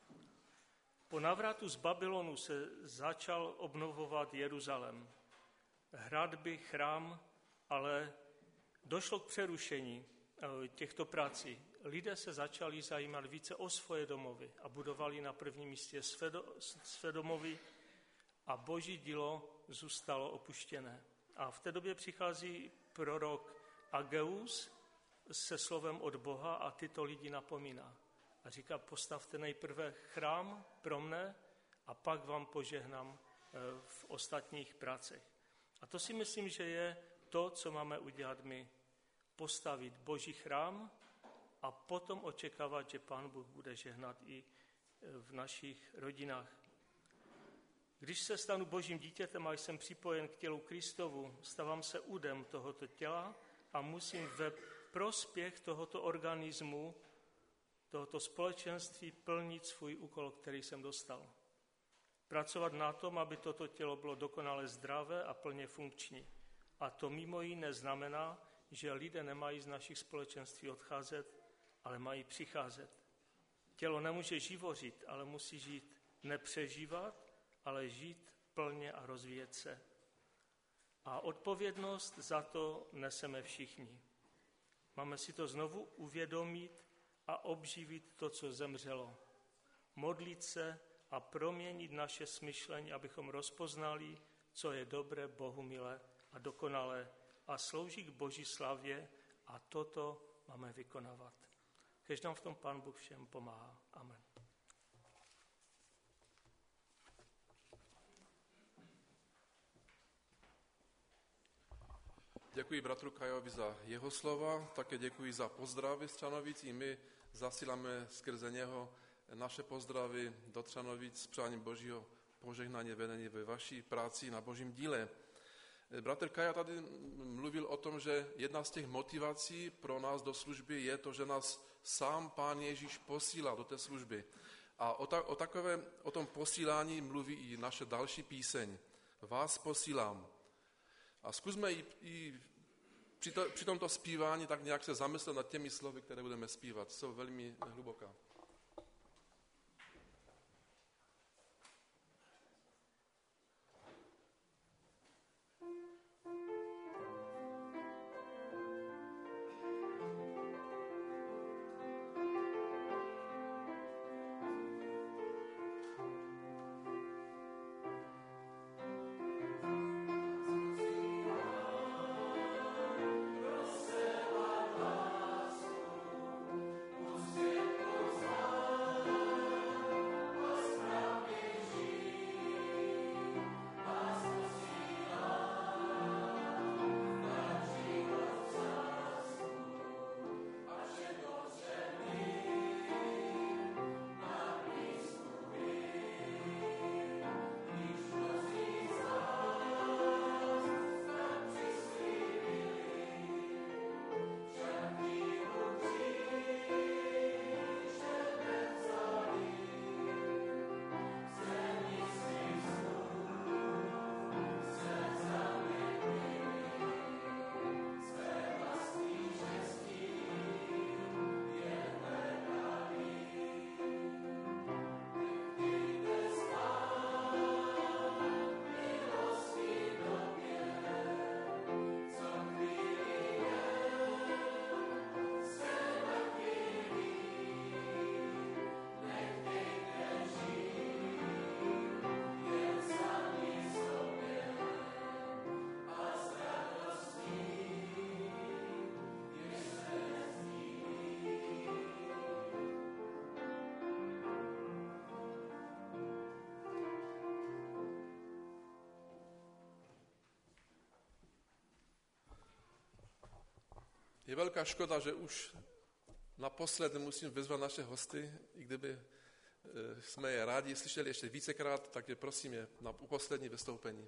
Po návratu z Babylonu se začal obnovovat Jeruzalém. Hradby, chrám, ale došlo k přerušení těchto prací. Lidé se začali zajímat více o svoje domovy a budovali na prvním místě své, do, své domovy a Boží dílo zůstalo opuštěné. A v té době přichází prorok Ageus se slovem od Boha a tyto lidi napomíná. A říká, postavte nejprve chrám pro mne a pak vám požehnám v ostatních pracech. A to si myslím, že je to, co máme udělat my. Postavit Boží chrám a potom očekávat, že Pán Bůh bude žehnat i v našich rodinách. Když se stanu Božím dítětem a jsem připojen k tělu Kristovu, stávám se údem tohoto těla a musím ve prospěch tohoto organismu, tohoto společenství plnit svůj úkol, který jsem dostal. Pracovat na tom, aby toto tělo bylo dokonale zdravé a plně funkční. A to mimo jiné znamená, že lidé nemají z našich společenství odcházet, ale mají přicházet. Tělo nemůže živořit, ale musí žít. Nepřežívat, ale žít plně a rozvíjet se. A odpovědnost za to neseme všichni. Máme si to znovu uvědomit a obživit to, co zemřelo. Modlit se a proměnit naše smyšlení, abychom rozpoznali, co je dobré, Bohu milé a dokonalé a slouží k Boží slavě a toto máme vykonávat. Kež nám v tom Pán Bůh všem pomáhá. Amen. Děkuji bratru Kajovi za jeho slova, také děkuji za pozdravy z Třanovic. I my zasíláme skrze něho naše pozdravy do Třanovic s přáním Božího požehnání vedení ve vaší práci na Božím díle. Bratr Kaja tady mluvil o tom, že jedna z těch motivací pro nás do služby je to, že nás sám Pán Ježíš posílá do té služby. A o, ta, o, takové, o tom posílání mluví i naše další píseň. Vás posílám. A zkusme i, i při, to, při tomto zpívání tak nějak se zamyslet nad těmi slovy, které budeme zpívat. Jsou velmi hluboká. Je velká škoda, že už naposled musím vyzvat naše hosty, i kdyby jsme je rádi slyšeli ještě vícekrát, takže prosím je na poslední vystoupení.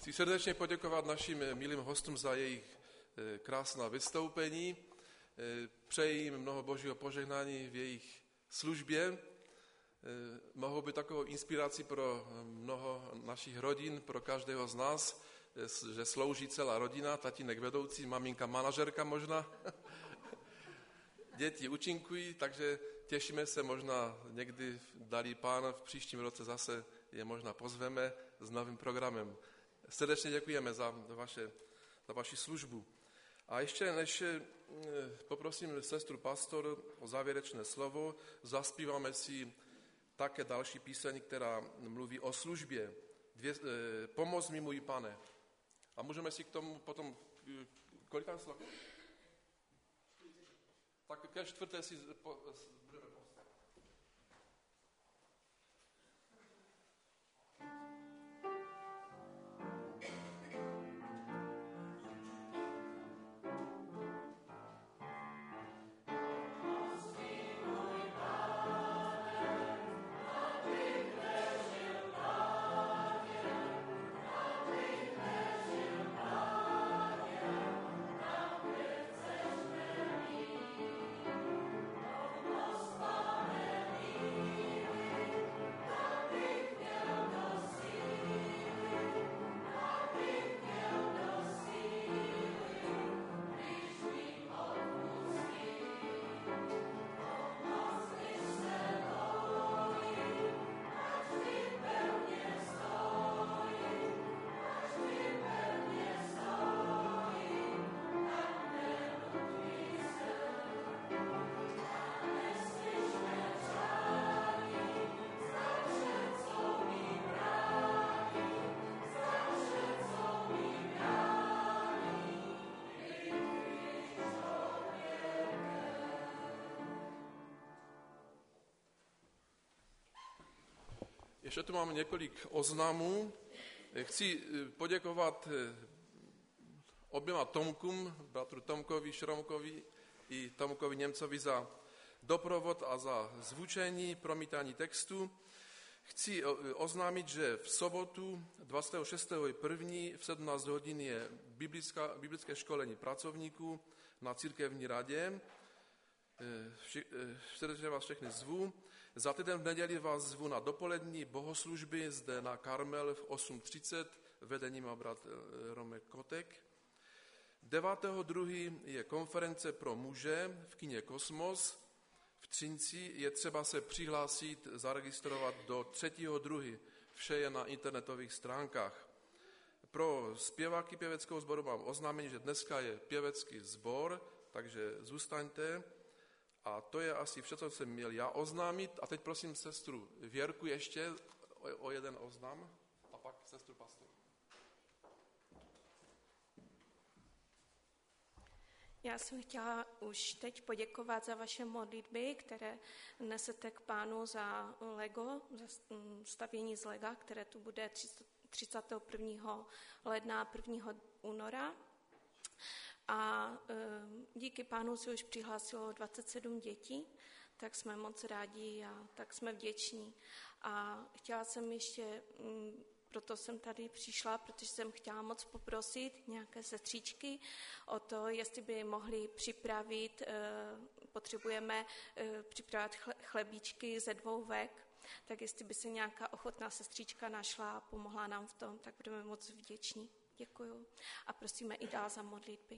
Chci srdečně poděkovat našim milým hostům za jejich krásná vystoupení. Přeji jim mnoho božího požehnání v jejich službě. Mohou být takovou inspirací pro mnoho našich rodin, pro každého z nás, že slouží celá rodina, tatínek vedoucí, maminka manažerka možná. Děti učinkují, takže těšíme se, možná někdy dalí Pán, v příštím roce zase je možná pozveme s novým programem. Srdečně děkujeme za, vaše, za vaši službu. A ještě než poprosím sestru pastor o závěrečné slovo, zaspíváme si také další píseň, která mluví o službě. Dvě, eh, Pomoz mi, můj Pane. A můžeme si k tomu potom, koliká slov? Tak ke čtvrté si po, budeme postavit. Ještě tu mám několik oznamů. Chci poděkovat oběma Tomkům, bratru Tomkovi Šromkovi i Tomkovi Němcovi za doprovod a za zvučení, promítání textu. Chci oznámit, že v sobotu dvacátého šestého prvního v sedmnáct hodin je biblická, biblické školení pracovníků na církevní radě. Srdečně vás všechny zvu. Za týden v neděli vás zvu na dopolední bohoslužby zde na Karmel v osm třicet vedením a brat Romek Kotek. devátého druhého je konference pro muže v kině Kosmos. V Třinci je třeba se přihlásit, zaregistrovat do třetího druhého Vše je na internetových stránkách. Pro zpěváky pěveckého sboru mám oznámení, že dneska je pěvecký sbor, takže zůstaňte. A to je asi vše, co jsem měl já oznámit. A teď prosím sestru Věrku ještě o, o jeden oznam a pak sestru pastor. Já jsem chtěla už teď poděkovat za vaše modlitby, které nesete k Pánu za Lego, za stavění z Lega, které tu bude třicátého prvního ledna a prvního února. A e, díky Pánu se už přihlásilo dvacet sedm dětí, tak jsme moc rádi a tak jsme vděční. A chtěla jsem ještě, m, proto jsem tady přišla, protože jsem chtěla moc poprosit nějaké sestřičky o to, jestli by mohli připravit, e, potřebujeme e, připravit chlebíčky ze dvou vek, tak jestli by se nějaká ochotná sestřička našla a pomohla nám v tom, tak budeme moc vděční. Děkuju. A prosíme i dál za modlitby.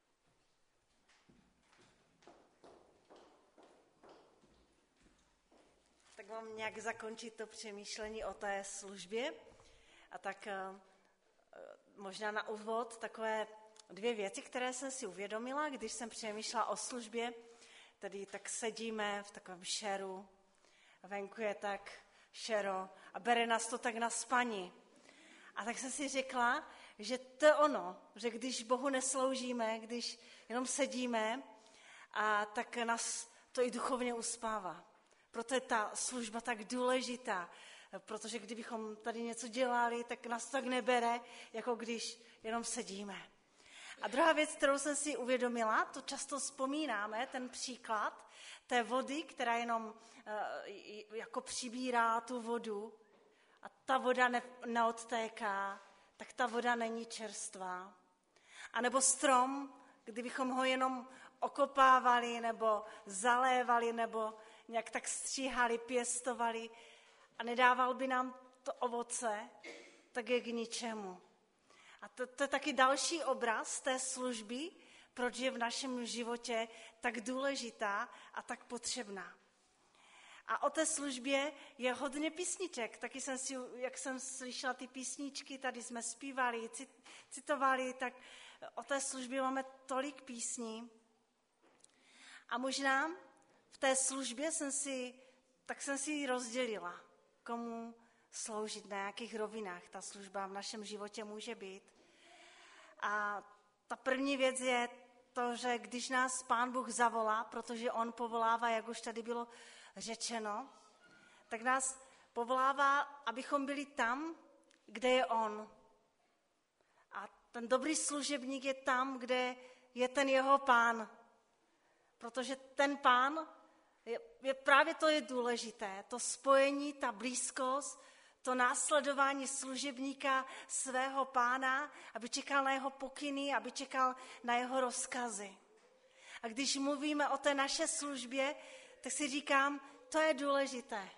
Tak mám nějak zakončit to přemýšlení o té službě. A tak možná na úvod takové dvě věci, které jsem si uvědomila, když jsem přemýšlela o službě. Tady tak sedíme v takovém šeru, venku je tak šero a bere nás to tak na spaní. A tak jsem si řekla, že to je ono, že když Bohu nesloužíme, když jenom sedíme, a tak nás to i duchovně uspává. Proto je ta služba tak důležitá, protože kdybychom tady něco dělali, tak nás to tak nebere, jako když jenom sedíme. A druhá věc, kterou jsem si uvědomila, to často vzpomínáme, ten příklad té vody, která jenom jako přibírá tu vodu a ta voda ne, neodtéká, tak ta voda není čerstvá. A nebo strom, kdybychom ho jenom okopávali, nebo zalévali, nebo nějak tak stříhali, pěstovali a nedával by nám to ovoce, tak je k ničemu. A to, to je taky další obraz té služby, proč je v našem životě tak důležitá a tak potřebná. A o té službě je hodně písniček. Taky jsem si, jak jsem slyšela ty písničky, tady jsme zpívali, citovali, tak o té službě máme tolik písní. A možná v té službě jsem si, tak jsem si ji rozdělila, komu sloužit, na jakých rovinách ta služba v našem životě může být. A ta první věc je to, že když nás Pán Bůh zavolá, protože on povolává, jak už tady bylo řečeno, tak nás povolává, abychom byli tam, kde je on. A ten dobrý služebník je tam, kde je ten jeho Pán. Protože ten Pán, je, je, právě to je důležité, to spojení, ta blízkost, to následování služebníka svého Pána, aby čekal na jeho pokyny, aby čekal na jeho rozkazy. A když mluvíme o té naše službě, tak si říkám, to je důležité.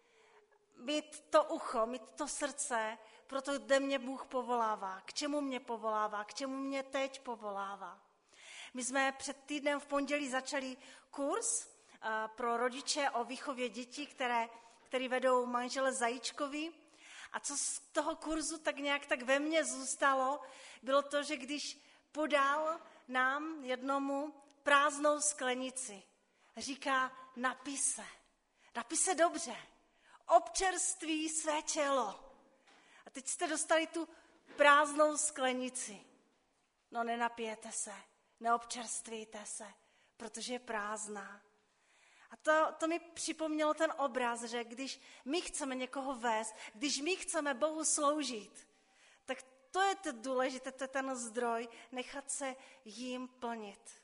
Mít to ucho, mít to srdce, proto kde mě Bůh povolává, k čemu mě povolává, k čemu mě teď povolává. My jsme před týdnem v pondělí začali kurz uh, pro rodiče o výchově dětí, které, který vedou manžele Zajíčkovi. A co z toho kurzu tak nějak tak ve mně zůstalo, bylo to, že když podal nám jednomu prázdnou sklenici, říká, napij se, napij se dobře, občerství své tělo. A teď jste dostali tu prázdnou sklenici. No nenapijete se, neobčerstvíte se, protože je prázdná. A to, to mi připomnělo ten obraz, že když my chceme někoho vést, když my chceme Bohu sloužit, tak to je to důležité, to je ten zdroj, nechat se jím plnit.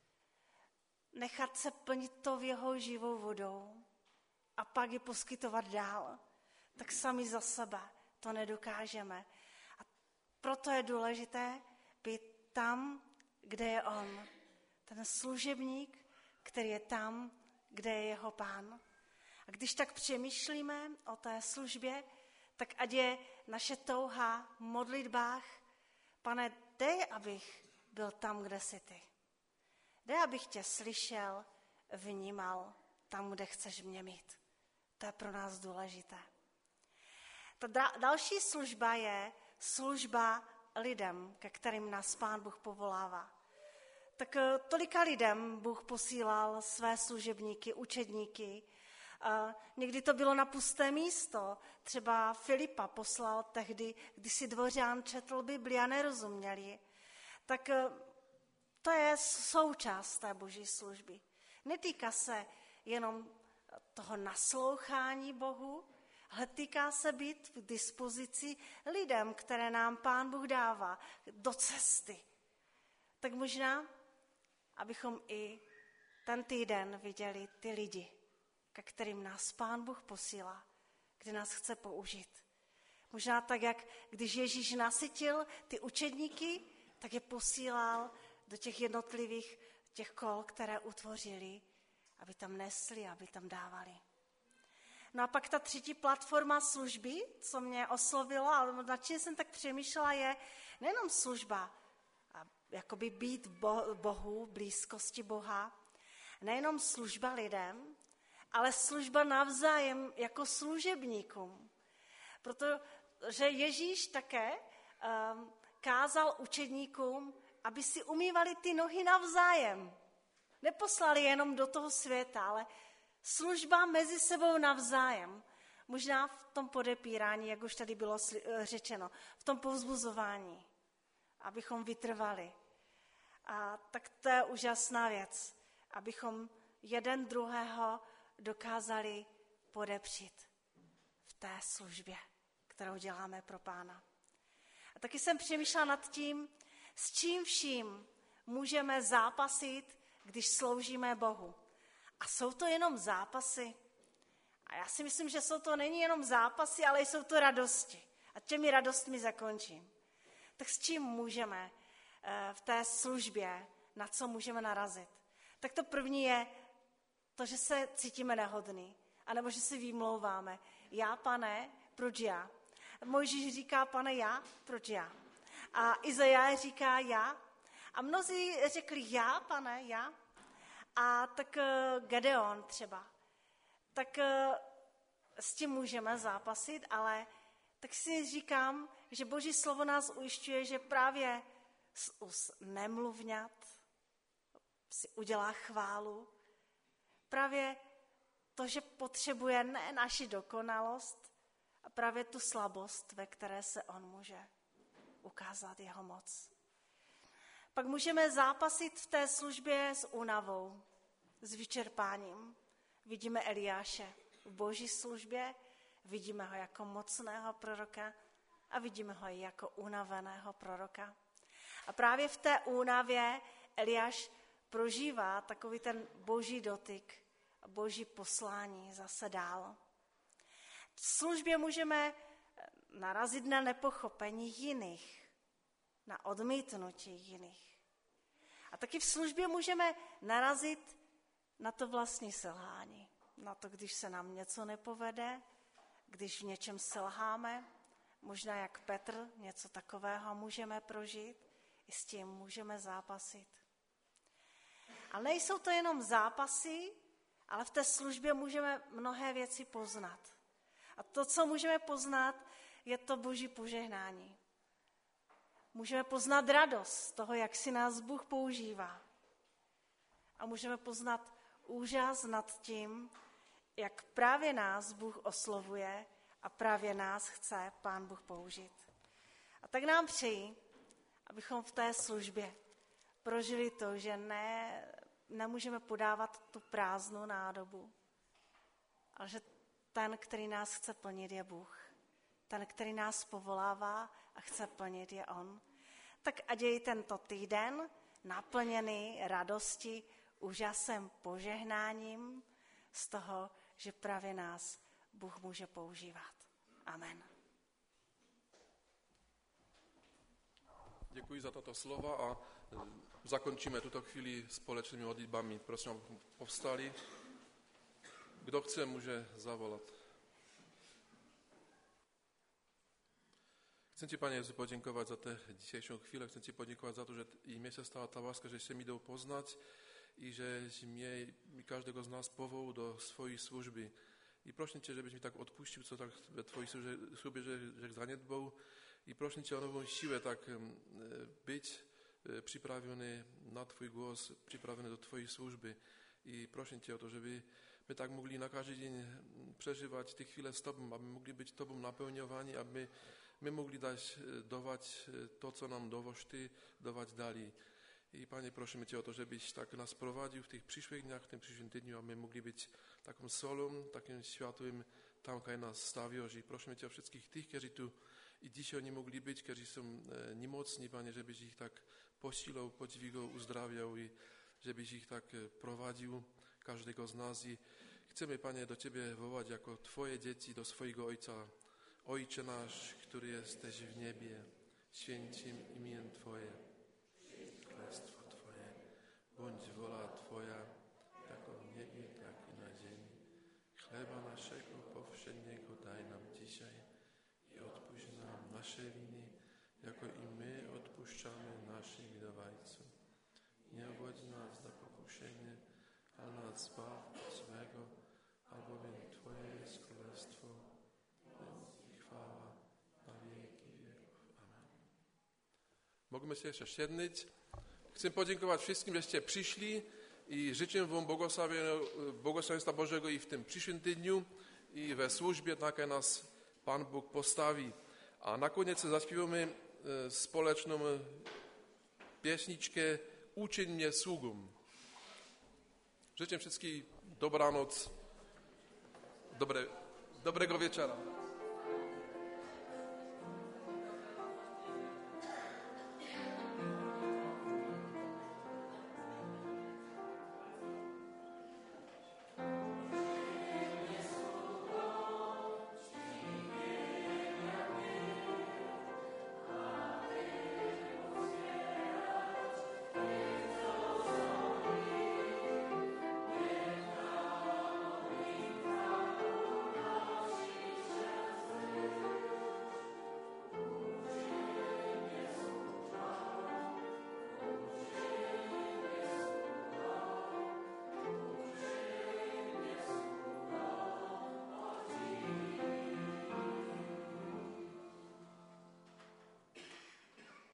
Nechat se plnit to v jeho živou vodou a pak ji poskytovat dál. Tak sami za sebe to nedokážeme. A proto je důležité být tam, kde je on. Ten služebník, který je tam, kde je jeho Pán. A když tak přemýšlíme o té službě, tak ať je naše touha v modlitbách, Pane, dej, abych byl tam, kde jsi ty. Dej, abych tě slyšel, vnímal tam, kde chceš mě mít. To je pro nás důležité. Ta další služba je služba lidem, ke kterým nás Pán Bůh povolává. Tak tolika lidem Bůh posílal své služebníky, učedníky. Někdy to bylo na pusté místo. Třeba Filipa poslal tehdy, když si dvořán četl Bibli a nerozuměli. Tak to je součást té boží služby. Netýká se jenom toho naslouchání Bohu, ale týká se být v dispozici lidem, které nám Pán Bůh dává do cesty. Tak možná, abychom i ten týden viděli ty lidi, ke kterým nás Pán Bůh posílá, kde nás chce použít. Možná tak, jak když Ježíš nasytil ty učedníky, tak je posílal do těch jednotlivých těch kol, které utvořili, aby tam nesli, aby tam dávali. No a pak ta třetí platforma služby, co mě oslovilo, ale nad čím jsem tak přemýšlela, je nejenom služba, jakoby být v Bohu, v blízkosti Boha, nejenom služba lidem, ale služba navzájem jako služebníkům. Protože Ježíš také um, kázal učedníkům, aby si umývali ty nohy navzájem. Neposlali jenom do toho světa, ale služba mezi sebou navzájem. Možná v tom podepírání, jak už tady bylo řečeno, v tom povzbuzování, abychom vytrvali. A tak to je úžasná věc, abychom jeden druhého dokázali podepřít v té službě, kterou děláme pro Pána. A taky jsem přemýšlela nad tím, s čím vším můžeme zápasit, když sloužíme Bohu. A jsou to jenom zápasy. A já si myslím, že jsou to není jenom zápasy, ale jsou to radosti. A těmi radostmi zakončím. Tak s čím můžeme v té službě, na co můžeme narazit? Tak to první je to, že se cítíme nehodný, anebo že si vymlouváme. Já, Pane, proč já? Mojžíš říká, Pane, já, proč já? A Izajáš říká, já. A mnozí řekli, já, Pane, já. A tak Gedeon třeba. Tak s tím můžeme zápasit, ale tak si říkám, že Boží slovo nás ujišťuje, že právě z úst nemluvňat si udělá chválu. Právě to, že potřebuje ne naši dokonalost, a právě tu slabost, ve které se on může ukázat jeho moc. Pak můžeme zápasit v té službě s únavou, s vyčerpáním. Vidíme Eliáše v Boží službě, vidíme ho jako mocného proroka a vidíme ho i jako unaveného proroka. A právě v té únavě Eliáš prožívá takový ten Boží dotyk a Boží poslání zase dál. V službě můžeme narazit na nepochopení jiných, na odmítnutí jiných. A taky v službě můžeme narazit na to vlastní selhání. Na to, když se nám něco nepovede, když v něčem selháme, možná jak Petr, něco takového můžeme prožít, i s tím můžeme zápasit. A nejsou to jenom zápasy, ale v té službě můžeme mnohé věci poznat. A to, co můžeme poznat, je to Boží požehnání. Můžeme poznat radost z toho, jak si nás Bůh používá. A můžeme poznat úžas nad tím, jak právě nás Bůh oslovuje a právě nás chce Pán Bůh použít. A tak nám přeji, abychom v té službě prožili to, že ne, nemůžeme podávat tu prázdnou nádobu, ale že ten, který nás chce plnit, je Bůh. Ten, který nás povolává a chce plnit, je On. Tak ať je tento týden naplněný radosti, úžasem, požehnáním z toho, že právě nás Bůh může používat. Amen. Děkuji za tato slova a zakončíme tuto chvíli společnými modlitbami. Prosím, abychom povstali. Kdo chce, může zavolat. Chcem Ti, Pane Jezu, poděkovat za tę dzisiejszą chwilę. Chcę Ci podziękować za to, że i mnie się stała ta łaska, że się mi dał poznać i że mnie i każdego z nas powołał do swojej służby. I proszę Cię, żebyś mi tak odpuścił, co tak we Twojej służbie, że, że zaniedbał. I proszę Cię o nową siłę, tak być przyprawiony na Twój głos, przyprawiony do Twojej służby. I proszę Cię o to, żeby my tak mogli na każdy dzień przeżywać te chwile z Tobą, aby mogli być Tobą napełniowani, aby my mogli dać, dawać to, co nam dawasz Ty, dawać dalej. I Panie, prosimy Cię o to, żebyś tak nas prowadził w tych przyszłych dniach, w tym przyszłym tygodniu, a my mogli być taką solą, takim światłem tam, gdzie nas stawiasz. I prosimy Cię o wszystkich tych, którzy tu i dzisiaj nie mogli być, którzy są e, niemocni, Panie, żebyś ich tak posilał, podźwigał, uzdrawiał i żebyś ich tak prowadził, każdego z nas. I chcemy, Panie, do Ciebie wołać jako Twoje dzieci, do swojego Ojca. Ojcze nasz, który jesteś w niebie, święcim imię Twoje, królestwo Twoje, bądź wola Twoja, jako w niebie, tak i na ziemi. Chleba naszego powszedniego daj nam dzisiaj i odpuść nam nasze winy, jako i my odpuszczamy naszym winowajcom. Nie uwodź nas na pokuszenie, ale nas zbaw od złego, albowiem Twoje jest królestwo, chwała na wieki wieków. Amen. Możemy się jeszcze siednić. Chcę podziękować wszystkim, żeście przyszli i życzę wam błogosławieństwa Bożego i w tym przyszłym tygodniu i we służbie, tak jak nas Pan Bóg postawi. A na koniec zaśpiewamy społeczną pieśniczkę Uczyń mnie sługą. Życzę wszystkim dobranoc, dobre, dobrego wieczora.